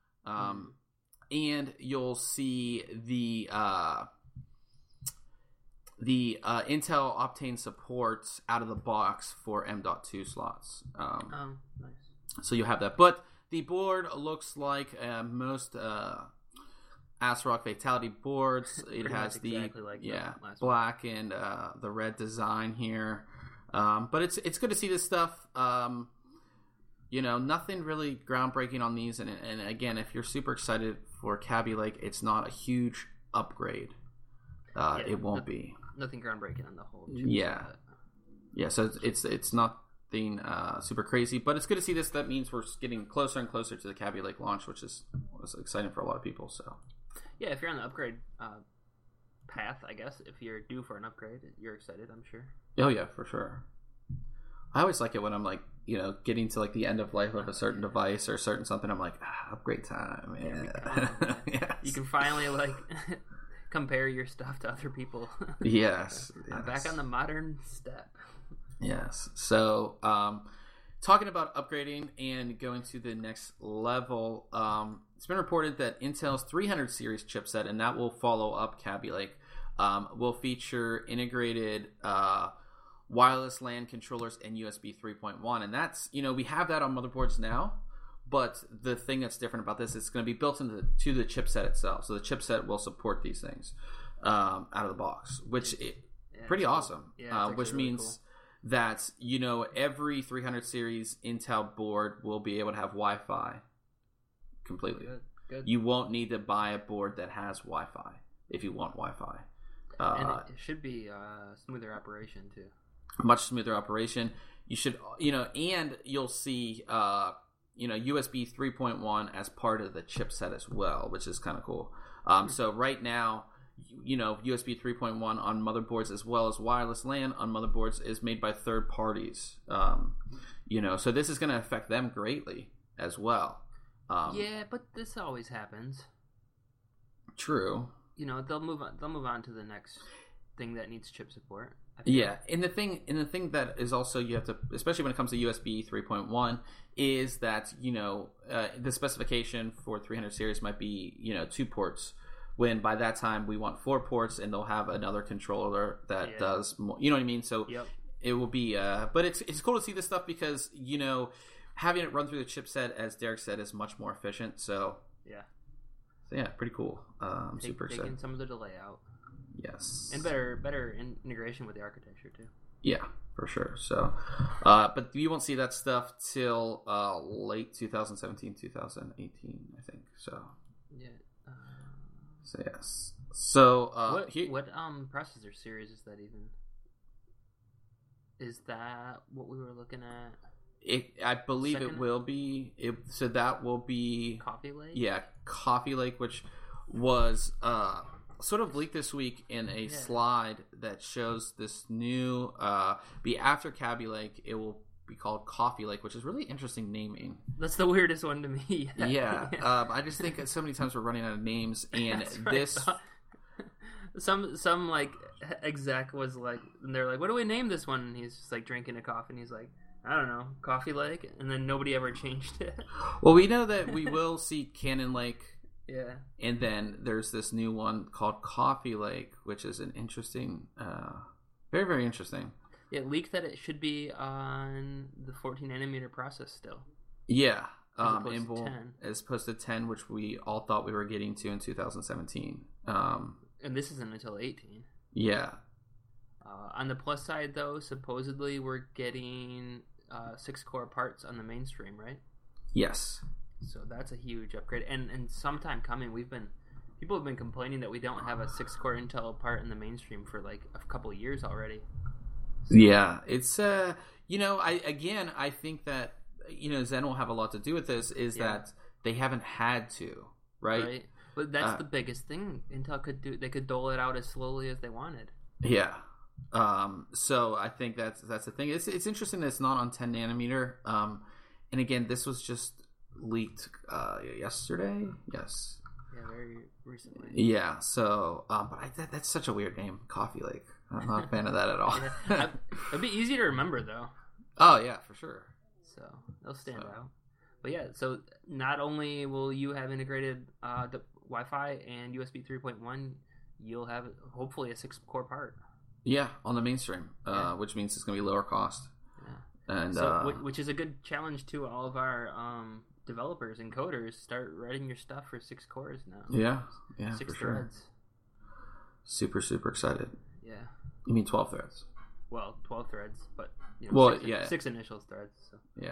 and you'll see the Intel Optane support out of the box for M.2 slots. Nice. So you have that, but the board looks like most ASRock Fatality boards. It has exactly like black and the red design here. But it's good to see this stuff. Nothing really groundbreaking on these. And again, if you're super excited for Kaby Lake, it's not a huge upgrade. It won't be. Nothing groundbreaking on the whole. Yeah. So it's not super crazy, but it's good to see this. That means we're getting closer and closer to the Kaby Lake launch, which was exciting for a lot of people. So yeah, if you're on the upgrade path, I guess if you're due for an upgrade, you're excited, I'm sure. Oh yeah, for sure. I always like it when I'm like, getting to like the end of life of a certain device or a certain something. I'm like, upgrade time. Yeah. Yes. You can finally like compare your stuff to other people. Yes. I'm back on the modern step. Yes. So, talking about upgrading and going to the next level, it's been reported that Intel's 300 series chipset, and that will follow up Kaby Lake, will feature integrated wireless LAN controllers and USB 3.1. And that's, we have that on motherboards now, but the thing that's different about this is it's going to be built into the chipset itself. So the chipset will support these things out of the box, which is pretty awesome. Yeah, which really means... cool. That every 300 series Intel board will be able to have Wi-Fi completely. Good. You won't need to buy a board that has Wi-Fi if you want Wi-Fi. And it should be smoother operation too. Much smoother operation. You should, and you'll see, USB 3.1 as part of the chipset as well, which is kind of cool. So right now, USB 3.1 on motherboards as well as wireless LAN on motherboards is made by third parties. So this is going to affect them greatly as well. Yeah, but this always happens. True. They'll move on to the next thing that needs chip support. Yeah, and the thing that is also, you have to, especially when it comes to USB 3.1, is that the specification for 300 series might be 2 ports. When by that time we want 4 ports, and they'll have another controller that does more. You know what I mean? So It will be. But it's cool to see this stuff because having it run through the chipset, as Derek said, is much more efficient. So yeah, pretty cool. I'm super excited. Taking some of the delay out. Yes, and better integration with the architecture too. Yeah, for sure. So, but you won't see that stuff till late 2017, 2018, I think. So yeah. So yes. So what processor series is that even? Is that what we were looking at? I believe it will be. So that will be Coffee Lake. Yeah, Coffee Lake, which was sort of leaked this week in a slide that shows this new be after Kaby Lake. It will be called Coffee Lake, which is really interesting naming. That's the weirdest one to me. Yeah. I just think that so many times we're running out of names, and this. Some like exec was like, and they're like, "What do we name this one?" And he's just like drinking a coffee, and he's like, "I don't know, Coffee Lake." And then nobody ever changed it. Well, we know that we will see Cannon Lake. Yeah. And then there's this new one called Coffee Lake, which is an interesting, very, very interesting. Yeah, it leaked that it should be on the 14 nanometer process still. Yeah. As opposed to 10, which we all thought we were getting to in 2017. And this isn't until 18. Yeah. On the plus side, though, supposedly we're getting 6-core parts on the mainstream, right? Yes. So that's a huge upgrade. And sometime coming, people have been complaining that we don't have a 6-core Intel part in the mainstream for like a couple of years already. So. Yeah, it's I think that Zen will have a lot to do with this. That they haven't had to, right? But that's the biggest thing Intel could do. They could dole it out as slowly as they wanted. Yeah. So I think that's the thing. It's interesting that it's not on 10 nanometer. And again, this was just leaked yesterday. Yes. Yeah, very recently. Yeah. So, but that's such a weird name, Coffee Lake. I'm not a fan of that at all. It'd be easy to remember, though. Oh yeah, for sure. So they'll stand out. But yeah, so not only will you have integrated Wi-Fi and USB 3.1, you'll have hopefully a 6-core part. Yeah, on the mainstream, which means it's going to be lower cost. Yeah. And which is a good challenge to all of our developers and coders. Start writing your stuff for 6 cores now. Yeah, 6 for sure. threads. Super, super excited. Yeah. You mean 12 threads? Well, 12 threads, but 6 initial threads. So. Yeah.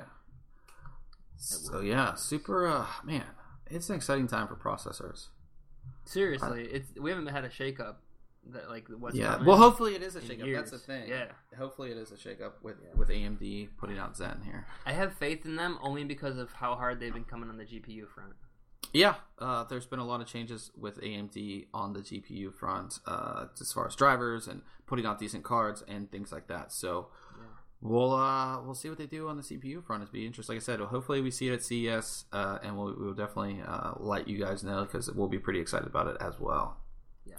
So yeah, super. Man, it's an exciting time for processors. Seriously, we haven't had a shakeup that like what's coming. Well, hopefully it is a shakeup. Years. That's the thing. Yeah. Hopefully it is a shakeup with AMD putting out Zen here. I have faith in them only because of how hard they've been coming on the GPU front. Yeah, there's been a lot of changes with AMD on the GPU front, as far as drivers and putting out decent cards and things like that. So. Yeah. We'll see what they do on the CPU front. It'll be interesting. Like I said, hopefully we see it at CES, and we'll definitely let you guys know because we'll be pretty excited about it as well. Yeah.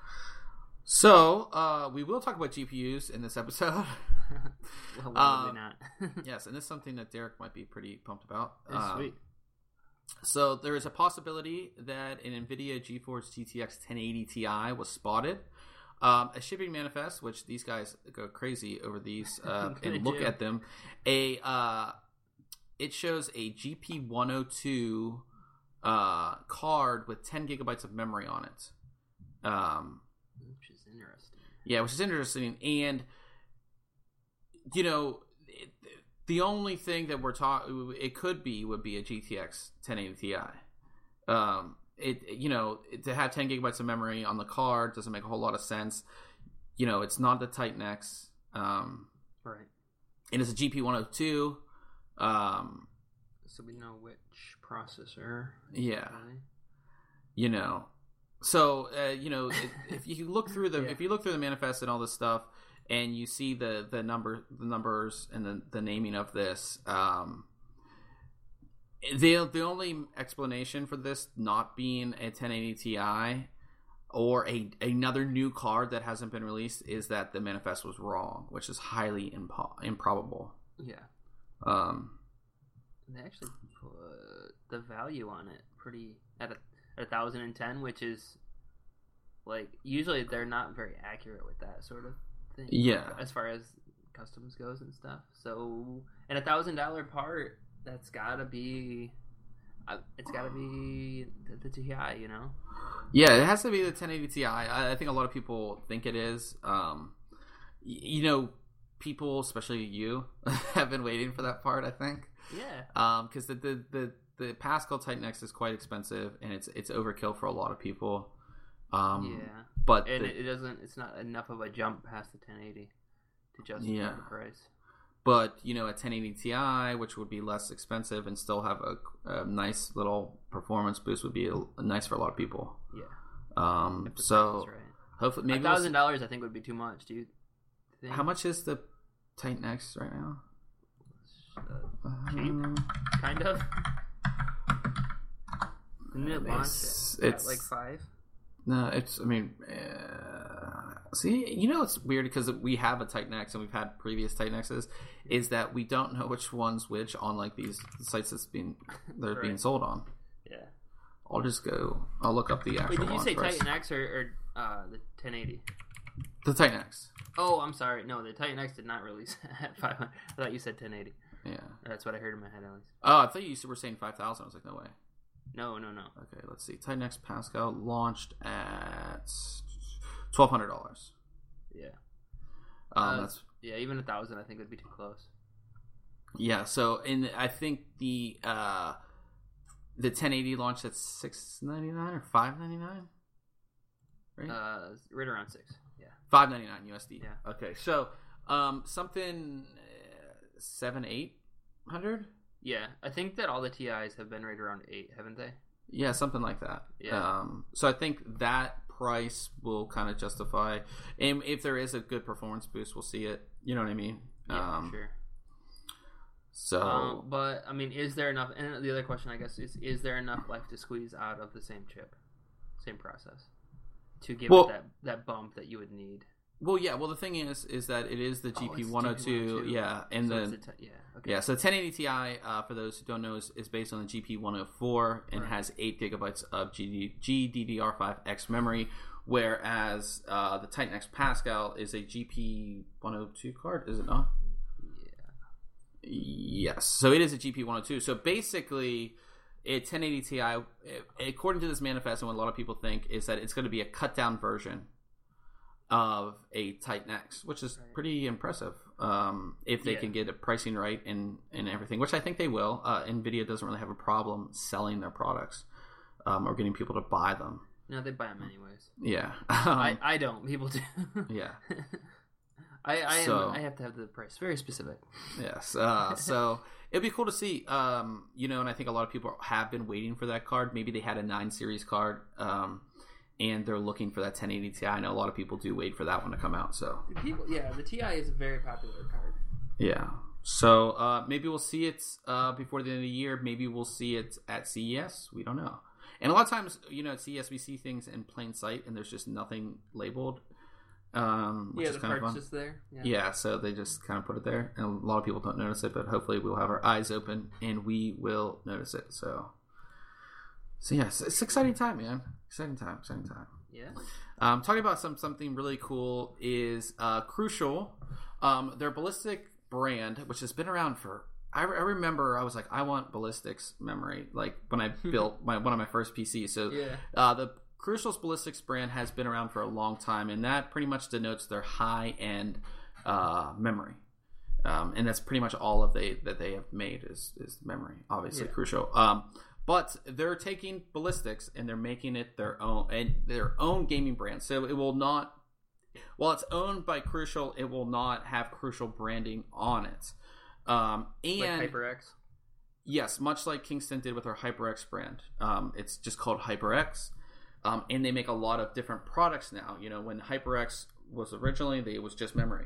So we will talk about GPUs in this episode. Well, probably not. Yes, and this is something that Derek might be pretty pumped about. Sweet. So there is a possibility that an NVIDIA GeForce GTX 1080 Ti was spotted. A shipping manifest, which these guys go crazy over these and look at them. It shows a GP102 card with 10 gigabytes of memory on it. Which is interesting. Yeah, which is interesting. And, the only thing that we're talking, it would be a GTX 1080 Ti. To have 10 gigabytes of memory on the card doesn't make a whole lot of sense. It's not the Titan X. Right. And it's a GP102. So we know which processor. Yeah. Really. So, if you look through the manifest and all this stuff, and you see the numbers and the naming of this, the only explanation for this not being a 1080 Ti or another new card that hasn't been released is that the manifest was wrong, which is highly improbable. Yeah. They actually put the value on it pretty at 1,010, which is like usually they're not very accurate with that sort of thing. Yeah. As far as customs goes and stuff. So, and $1,000 part. That's gotta be. It's gotta be the TI, Yeah, it has to be the 1080 Ti. I think a lot of people think it is. People, especially you, have been waiting for that part. I think. Yeah. Because the Pascal Titan X is quite expensive, and it's overkill for a lot of people. Yeah. But it doesn't. It's not enough of a jump past the 1080 to justify the price. But, a 1080 Ti, which would be less expensive and still have a nice little performance boost, would be nice for a lot of people. Yeah. So, right. Hopefully, maybe $1,000 I think would be too much. Do you think? How much is the Titan X right now? cheap, kind of. Didn't it launch at like 5? No, it's. I mean, see, you know, it's weird because we have a Titan X and we've had previous Titan X's. Is that we don't know which one's which on like these sites they're being sold on. Yeah. I'll look up the actual. Wait, did you say price. Titan X or the 1080? The Titan X. Oh, I'm sorry. No, the Titan X did not release at 500. I thought you said 1080. Yeah. That's what I heard in my head at least. Oh, I thought you were saying 5,000. I was like, no way. No. Okay, let's see. Titan X Pascal launched at $1,200. Yeah. That's even 1,000 I think would be too close. Yeah. So, I think the 1080 launched at $699 or $599. Right. Right around 6. Yeah. $599 USD. Yeah. Okay. So, something 700-800. Yeah, I think that all the TIs have been right around 8, haven't they? Yeah, something like that. Yeah. So I think that price will kind of justify, and if there is a good performance boost, we'll see it. You know what I mean? Yeah, sure. So, but I mean, is there enough? And the other question, I guess, is there enough life to squeeze out of the same chip, same process, to give it that bump that you would need? Well, yeah. Well, the thing is that it is the GP102. Yeah, and so then so 1080 Ti, for those who don't know, is based on the GP104 and has 8 gigabytes of GDDR5X memory, whereas the Titan X Pascal is a GP102 card. Is it not? Yeah. Yes. So it is a GP102. So basically, a 1080 Ti, according to this manifest, and what a lot of people think is that it's going to be a cut down version of a Titan X, which is pretty impressive if they can get a pricing right and everything, which I think they will. NVIDIA doesn't really have a problem selling their products or getting people to buy them. No, they buy them anyways. Yeah. I don't. People do. Yeah. I have to have the price very specific. Yes. So it'd be cool to see, and I think a lot of people have been waiting for that card. Maybe they had a 9 series card, and they're looking for that 1080 Ti. I know a lot of people do wait for that one to come out. So the Ti is a very popular card. Yeah. So maybe we'll see it before the end of the year. Maybe we'll see it at CES. We don't know. And a lot of times, at CES we see things in plain sight, and there's just nothing labeled. Which is the kind of fun. Just there. Yeah, so they just kind of put it there, and a lot of people don't notice it. But hopefully, we'll have our eyes open, and we will notice it. So yes, it's an exciting time, man. Exciting time. Yeah. Talking about something really cool is Crucial. Their ballistic brand, which has been around for. I remember I was like, I want ballistics memory, like when I built one of my first PCs. So the Crucial's ballistics brand has been around for a long time, and that pretty much denotes their high end memory. And that's pretty much all that they have made is memory, obviously. Crucial. But they're taking ballistics and they're making it their own gaming brand. So it will not, while it's owned by Crucial, it will not have Crucial branding on it. And like HyperX? Yes, much like Kingston did with their HyperX brand. It's just called HyperX. And they make a lot of different products now. When HyperX was originally, it was just memory.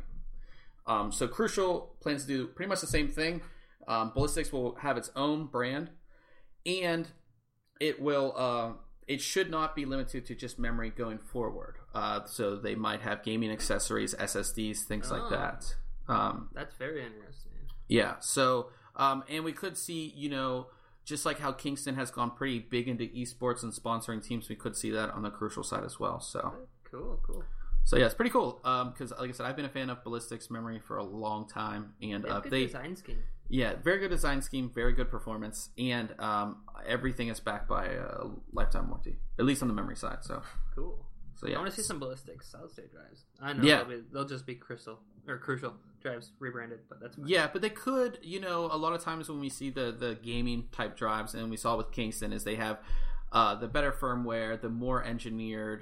So Crucial plans to do pretty much the same thing. Ballistics will have its own brand. And it will. It should not be limited to just memory going forward. So they might have gaming accessories, SSDs, things like that. That's very interesting. Yeah. So, and we could see, just like how Kingston has gone pretty big into esports and sponsoring teams, we could see that on the Crucial side as well. So cool. So yeah, it's pretty cool. Because like I said, I've been a fan of ballistics memory for a long time, and good design scheme. Yeah, very good design scheme, very good performance, and everything is backed by a lifetime warranty, at least on the memory side. So cool. So yeah, I want to see some ballistics solid state drives. I know they'll just be Crucial drives rebranded, but that's fine. Yeah, but they could. A lot of times when we see the gaming type drives, and we saw with Kingston, is they have the better firmware, the more engineered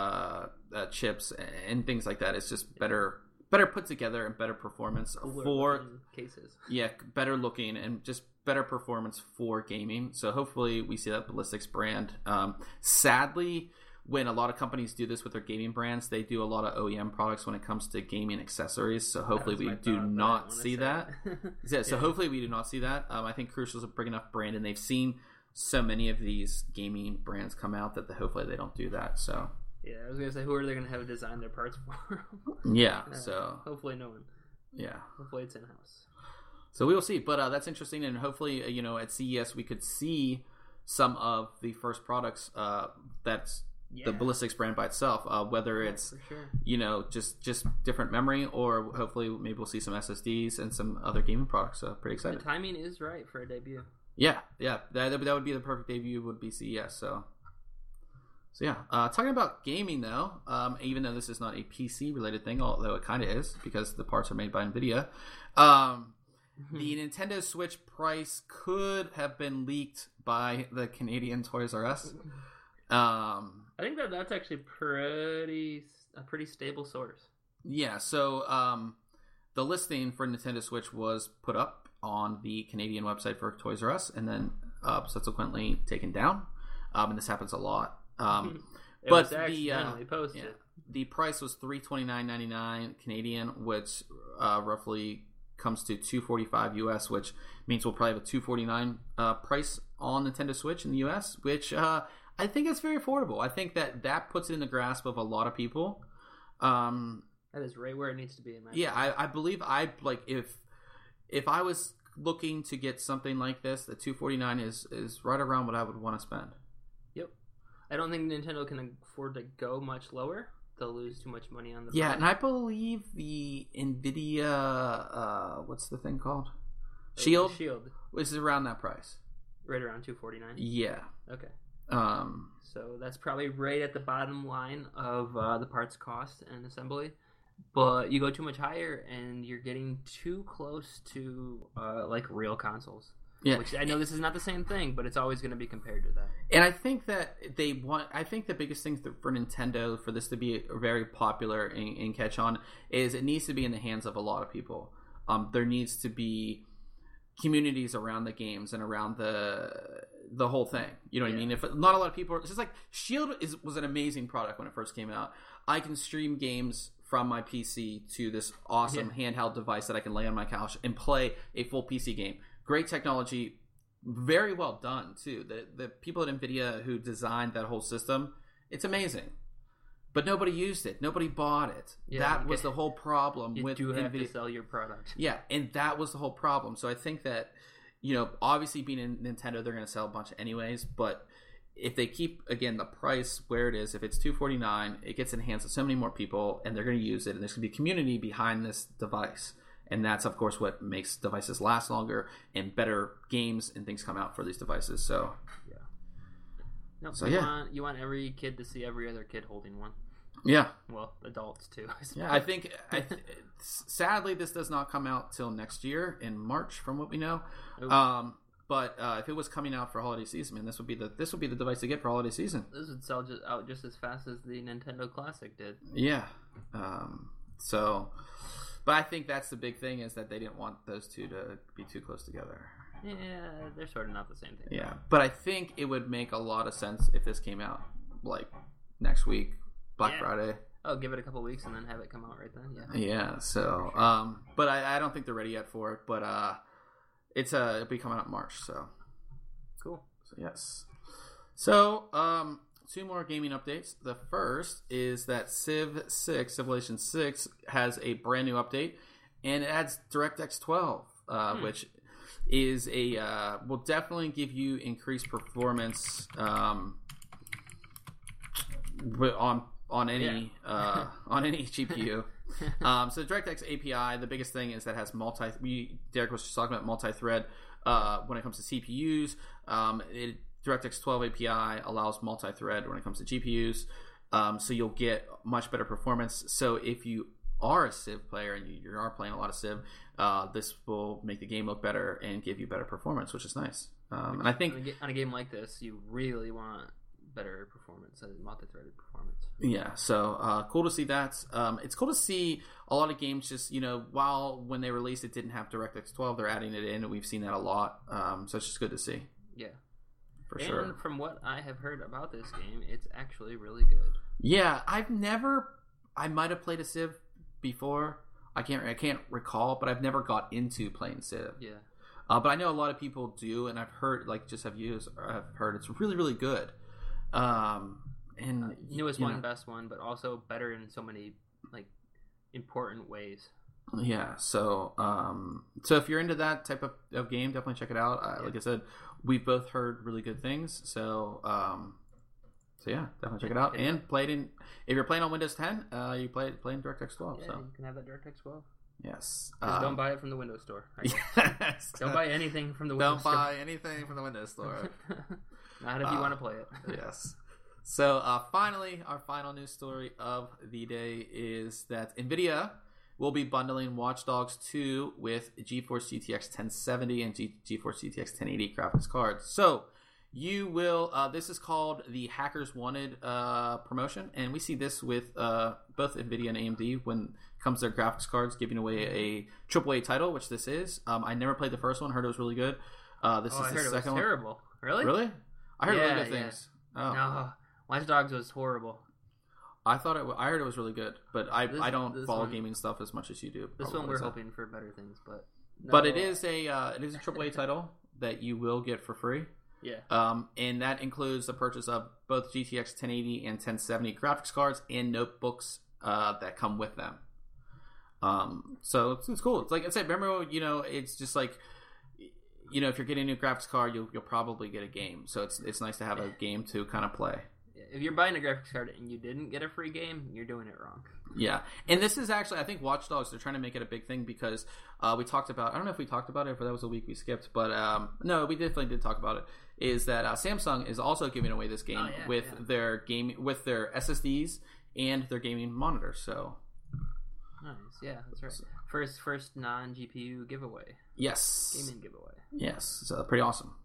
chips, and things like that. It's just better put together and better performance for cases. Yeah, better looking and just better performance for gaming. So hopefully we see that ballistics brand. Sadly, when a lot of companies do this with their gaming brands, they do a lot of OEM products when it comes to gaming accessories. So hopefully we do not see that. So hopefully we do not see that. I think Crucial's a big enough brand, and they've seen so many of these gaming brands come out that hopefully they don't do that. So yeah, I was gonna say, who are they gonna have design their parts for? So hopefully no one. Yeah, hopefully it's in house. So we will see, but that's interesting, and hopefully, at CES we could see some of the first products. That's the Ballistics brand by itself, whether it's just different memory, or hopefully maybe we'll see some SSDs and some other gaming products. So pretty excited. The timing is right for a debut. Yeah, that would be the perfect debut. Would be CES. So yeah, talking about gaming though, even though this is not a PC related thing, although it kind of is because the parts are made by NVIDIA. The Nintendo Switch price could have been leaked by the Canadian Toys R Us. I think that's actually a pretty stable source. Yeah, so the listing for Nintendo Switch was put up on the Canadian website for Toys R Us, and then subsequently taken down. And this happens a lot. But the price was $329.99 Canadian, which roughly comes to $245 US, which means we'll probably have a $249 price on Nintendo Switch in the US, which I think is very affordable. I think that puts it in the grasp of a lot of people. That is right where it needs to be. I believe if I was looking to get something like this, the $249 is right around what I would want to spend. Yep. I don't think Nintendo can afford to go much lower. They'll lose too much money on the price. And I believe the NVIDIA what's the thing called? Shield is around that price. Right around $249. Yeah. Okay. So that's probably right at the bottom line of the parts cost and assembly. But you go too much higher, and you're getting too close to like real consoles. Yeah, which I know this is not the same thing, but it's always going to be compared to that. And I think that I think the biggest thing for Nintendo for this to be very popular and catch on is it needs to be in the hands of a lot of people. There needs to be communities around the games and around the whole thing. You know what I mean? If not a lot of people, it's just like Shield was an amazing product when it first came out. I can stream games from my PC to this awesome handheld device that I can lay on my couch and play a full PC game. Great technology, very well done too. The people at NVIDIA who designed that whole system, it's amazing. But nobody used it. Nobody bought it. Yeah, that was the whole problem with NVIDIA. You have NVIDIA. To sell your product. Yeah, and that was the whole problem. So I think that, obviously being in Nintendo, they're going to sell a bunch anyways. But if they keep, again, the price where it is, if it's $249, it gets in the hands of so many more people, and they're going to use it. And there's going to be a community behind this device. And that's, of course, what makes devices last longer and better games and things come out for these devices. So, you want every kid to see every other kid holding one. Yeah. Well, adults too. I think sadly this does not come out till next year in March, from what we know. But if it was coming out for holiday season, man, this would be the device to get for holiday season. This would sell out just as fast as the Nintendo Classic did. Yeah. But I think that's the big thing, is that they didn't want those two to be too close together. Yeah, they're sort of not the same thing. Yeah, but I think it would make a lot of sense if this came out like next week, Black Friday. Oh, give it a couple weeks and then have it come out right then. Yeah. Yeah. So, but I don't think they're ready yet for it. But it'll be coming out in March. So cool. So yes. So two more gaming updates. The first is that Civilization 6 has a brand new update, and it adds DirectX 12, which is will definitely give you increased performance on any GPU. So DirectX API, the biggest thing is that has Derek was just talking about multi-thread when it comes to CPUs. DirectX 12 API allows multi-thread when it comes to GPUs, so you'll get much better performance. So if you are a Civ player and you are playing a lot of Civ, this will make the game look better and give you better performance, which is nice. And I think on a game like this, you really want better performance, multi-threaded performance. Yeah, so cool to see that. It's cool to see a lot of games just, while when they released it didn't have DirectX 12, they're adding it in, and we've seen that a lot. So it's just good to see. Yeah. for and sure. from what I have heard about this game, it's actually really good. Yeah, I might have played a Civ before. I can't recall, but I've never got into playing Civ. Yeah. But I know a lot of people do, and I've heard, like, just have used, or I've heard it's really, really good. And newest one, best one, but also better in so many like important ways. Yeah, so if you're into that type of game, definitely check it out. Like I said, we've both heard really good things, so yeah, definitely check it out. And if you're playing on Windows 10, you play in DirectX 12. Yeah, so you can have that DirectX 12. Yes. Just don't buy it from the Windows Store. Yes. Don't buy anything from the Windows Store. Don't buy anything from the Windows Store. Not if you want to play it. Yes. So finally, our final news story of the day is that NVIDIA will be bundling Watch Dogs 2 with GeForce GTX 1070 and GeForce GTX 1080 graphics cards. So you will, this is called the Hackers Wanted promotion, and we see this with both NVIDIA and AMD when it comes to their graphics cards, giving away a AAA title, which this is. I never played the first one, heard it was really good. This is the second one. I heard it was terrible. Really? Really? I heard really good things. Oh. No, Watch Dogs was horrible. I heard it was really good, but I don't follow gaming stuff as much as you do. This one we're hoping for better things, but no. But it is a AAA title that you will get for free. Yeah. And that includes the purchase of both GTX 1080 and 1070 graphics cards and notebooks that come with them. So it's cool. It's like I said, remember, it's just like, if you're getting a new graphics card, you'll probably get a game. So it's nice to have a game to kind of play. If you're buying a graphics card and you didn't get a free game, you're doing it wrong. Yeah, and this is actually, I think Watch Dogs, they're trying to make it a big thing because we talked about, I don't know if we talked about it, or that was a week we skipped, but no, we definitely did talk about it, is that Samsung is also giving away this game their SSDs and their gaming monitors, so. Nice, yeah, that's right. First non-GPU giveaway. Yes. Gaming giveaway. Yes, so pretty awesome.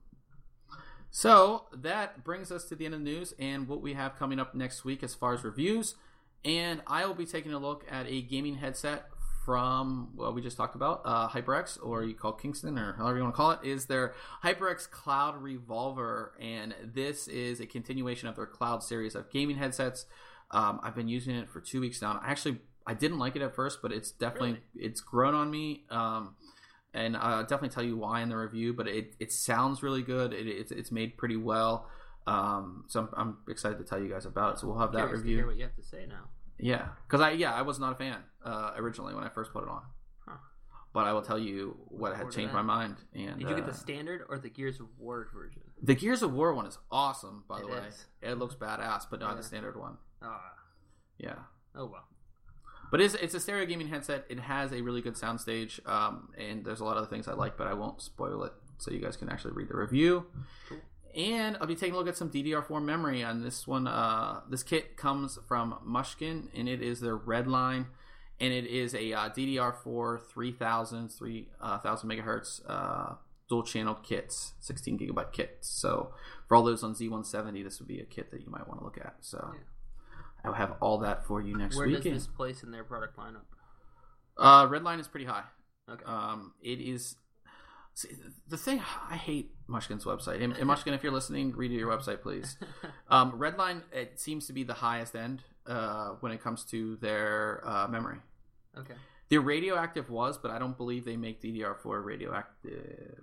So that brings us to the end of the news and what we have coming up next week as far as reviews. And I will be taking a look at a gaming headset from what we just talked about, HyperX, or you call Kingston, or however you want to call it, is their HyperX Cloud Revolver. And this is a continuation of their Cloud series of gaming headsets. I've been using it for 2 weeks now. I didn't like it at first, but it's definitely, it's grown on me. And I'll definitely tell you why in the review, but it sounds really good. It's made pretty well. So I'm excited to tell you guys about it. So we'll have that review. To hear what you have to say now. Yeah, because I was not a fan originally when I first put it on. Huh. But I will tell you what had changed my mind. And did you get the standard or the Gears of War version? The Gears of War one is awesome, by the way. It looks badass, but not the standard one. Yeah. Oh well. But it's a stereo gaming headset. It has a really good soundstage, and there's a lot of other things I like, but I won't spoil it, so you guys can actually read the review. Cool. And I'll be taking a look at some DDR4 memory on this one. This kit comes from Mushkin, and it is their Red Line, and it is a DDR4 3000 megahertz dual channel kits, 16 gigabyte kit. So for all those on Z170, this would be a kit that you might want to look at. So. Yeah. I'll have all that for you next week. Where does this place in their product lineup? Redline is pretty high. Okay. It is. See, the thing, I hate Mushkin's website. And Mushkin, if you're listening, read your website, please. Redline, it seems to be the highest end when it comes to their memory. Okay. The radioactive was, but I don't believe they make DDR4 radioactive.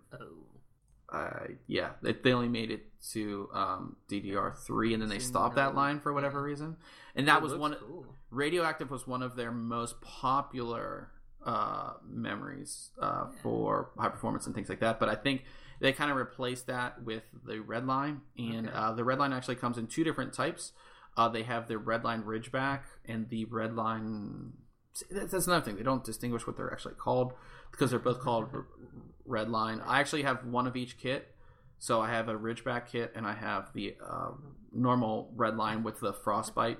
Yeah, they only made it to DDR3, and then they stopped that line for whatever reason. And that was cool. Radioactive was one of their most popular memories for high performance and things like that. But I think they kind of replaced that with the Redline, and the Redline actually comes in two different types. They have the Redline Ridgeback and the Redline. That's another thing. They don't distinguish what they're actually called because they're both called Redline. I actually have one of each kit. So I have a Ridgeback kit and I have the normal Redline with the Frostbite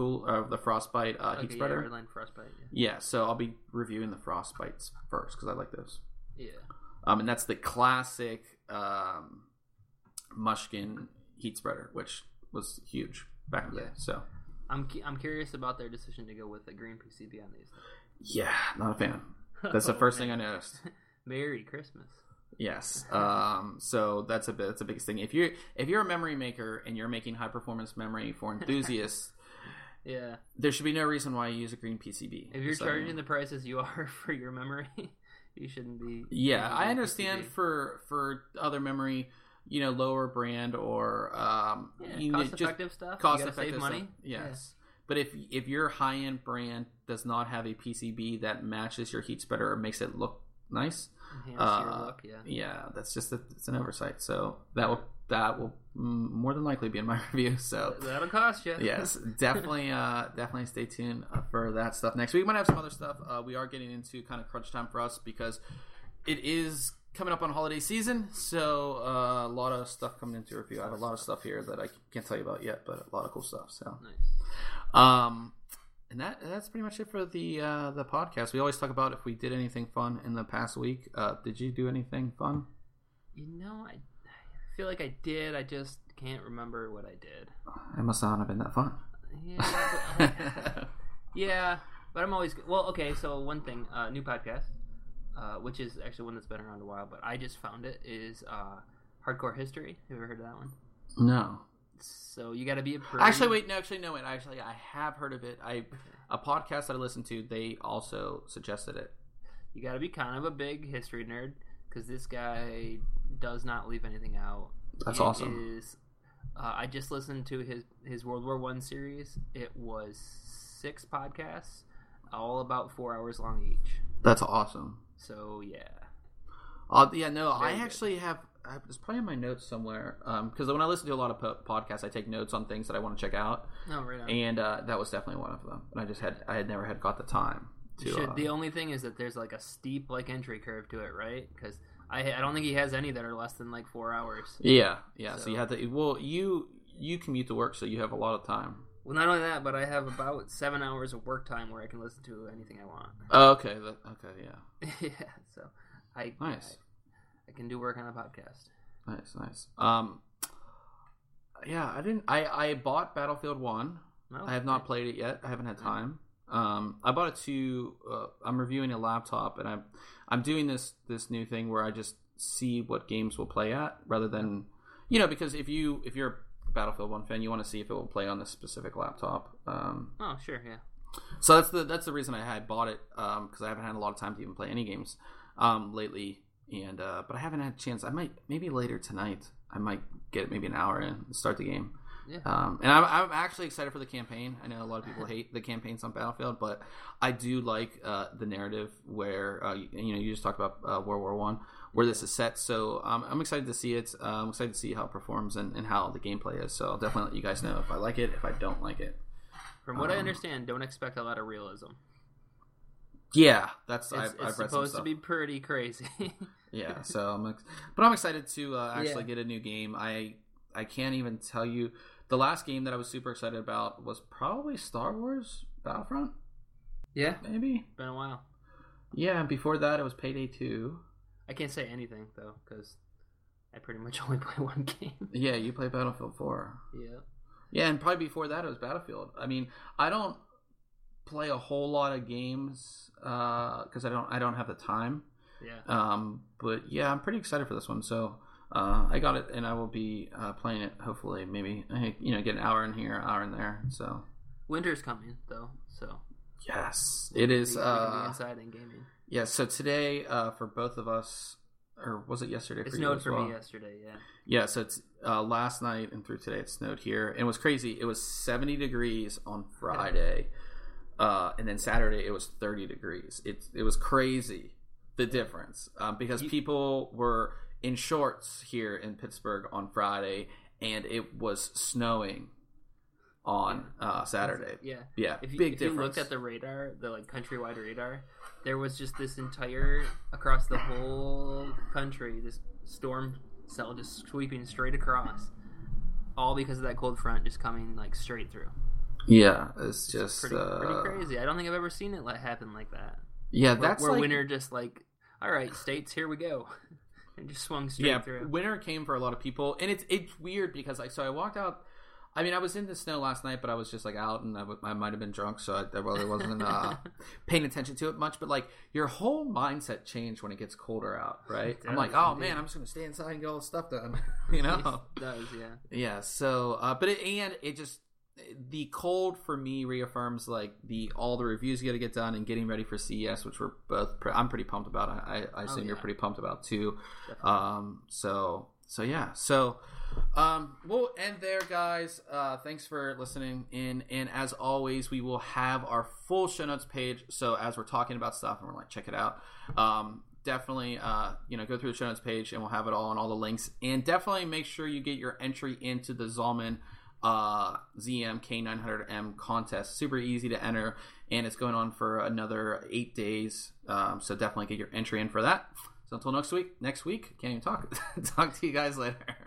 heat spreader. Yeah, Redline Frostbite. Yeah, so I'll be reviewing the Frostbites first because I like those. Yeah. And that's the classic Mushkin heat spreader, which was huge back in the day. So. I'm curious about their decision to go with a green PCB on these. Yeah, not a fan. That's the first thing I noticed. Merry Christmas. Yes. So that's the biggest thing. If you're a memory maker and you're making high performance memory for enthusiasts, yeah, there should be no reason why you use a green PCB. If you're charging the prices you are for your memory, you shouldn't be. Yeah, I understand for other memory, lower brand or cost-effective stuff. Cost-effective save money. Stuff. Yes. But if your high-end brand does not have a PCB that matches your heat spreader or makes it look nice, enhance your look, that's just it's an oversight. So that will more than likely be in my review. So that'll cost you. Yes, definitely stay tuned for that stuff next week. We might have some other stuff. We are getting into kind of crunch time for us because it is coming up on holiday season, so a lot of stuff coming into review. I have a lot of stuff here that I can't tell you about yet, but a lot of cool stuff. So nice. And that's pretty much it for the podcast. We always talk about if we did anything fun in the past week. Did you do anything fun? I feel like I did. I just can't remember what I did. It must not have been that fun. Yeah, but I'm always well. Okay, so one thing, new podcast, which is actually one that's been around a while, but I just found it is Hardcore History. Have you ever heard of that one? No. So you got to be a pro. Actually, I have heard of it. A podcast that I listened to, they also suggested it. You got to be kind of a big history nerd because this guy does not leave anything out. That's awesome. I just listened to his World War I series. It was 6 podcasts, all about 4 hours long each. That's awesome. So yeah. I actually have. It's probably in my notes somewhere. Because when I listen to a lot of podcasts, I take notes on things that I want to check out. Oh, right on. And that was definitely one of them. And I had never got the time to. The only thing is that there's like a steep entry curve to it, right? Because I don't think he has any that are less than 4 hours. Yeah. So you have to. Well, you commute to work, so you have a lot of time. Well, not only that, but I have about 7 hours of work time where I can listen to anything I want. Oh, okay. Yeah. Yeah. So nice. I can do work on a podcast. Nice. I bought Battlefield 1. I have not played it yet. I haven't had time. I bought it to. I'm reviewing a laptop, and I'm doing this new thing where I just see what games will play at rather than because if you're a Battlefield 1 fan, you want to see if it will play on this specific laptop. Oh, sure, yeah. So that's the reason I had bought it because I haven't had a lot of time to even play any games lately. And but I haven't had a chance. I might maybe later tonight. I might get maybe an hour in and start the game. Yeah. And I'm actually excited for the campaign. I know a lot of people hate the campaigns on Battlefield, but I do like the narrative where you just talked about World War I, where this is set. So I'm excited to see it. I'm excited to see how it performs and how the gameplay is. So I'll definitely let you guys know if I like it, if I don't like it. From what I understand, don't expect a lot of realism. Yeah, I've read some stuff. It's supposed to be pretty crazy. Yeah, so I'm excited to actually get a new game. I can't even tell you. The last game that I was super excited about was probably Star Wars Battlefront. Yeah, maybe. Been a while. Yeah, before that it was Payday 2. I can't say anything though because I pretty much only play one game. Yeah, you play Battlefield 4. Yeah, and probably before that it was Battlefield. I mean, I don't play a whole lot of games because I don't have the time. Yeah. But yeah, I'm pretty excited for this one. So I got it, and I will be playing it. Hopefully, maybe get an hour in here, hour in there. So winter's coming though. So yes, it is. We can be inside and gaming. Yeah. So today, for both of us, or was it yesterday? It snowed for me yesterday. Yeah. Yeah. So it's last night and through today. It snowed here, and it was crazy. It was 70 degrees on Friday. And then Saturday it was 30 degrees. It was crazy, the difference, because people were in shorts here in Pittsburgh on Friday, and it was snowing on Saturday. Yeah. If you looked at the radar, the countrywide radar, there was just this entire across the whole country, this storm cell just sweeping straight across, all because of that cold front just coming straight through. Yeah, it's just pretty crazy. I don't think I've ever seen it happen like that. Yeah, that's where winter just all right, states, here we go, and just swung straight through. Winter came for a lot of people, and it's weird because I walked out. I mean, I was in the snow last night, but I was just like out, and I might have been drunk, so I really wasn't paying attention to it much. But like, your whole mindset changed when it gets colder out, right? I'm like, oh man, I'm just gonna stay inside and get all the stuff done, you know? It does, yeah. Yeah. So, but it just the cold for me reaffirms like all the reviews you got to get done and getting ready for CES, which we're both. I'm pretty pumped about. I assume you're pretty pumped about too. So yeah. So we'll end there, guys. Thanks for listening in, and as always, we will have our full show notes page. So as we're talking about stuff and we're like, check it out. Definitely, go through the show notes page, and we'll have it all on all the links. And definitely make sure you get your entry into the Zalman ZM K900M contest. Super easy to enter, and it's going on for another 8 days. So definitely get your entry in for that. So until next week, can't even talk to you guys later.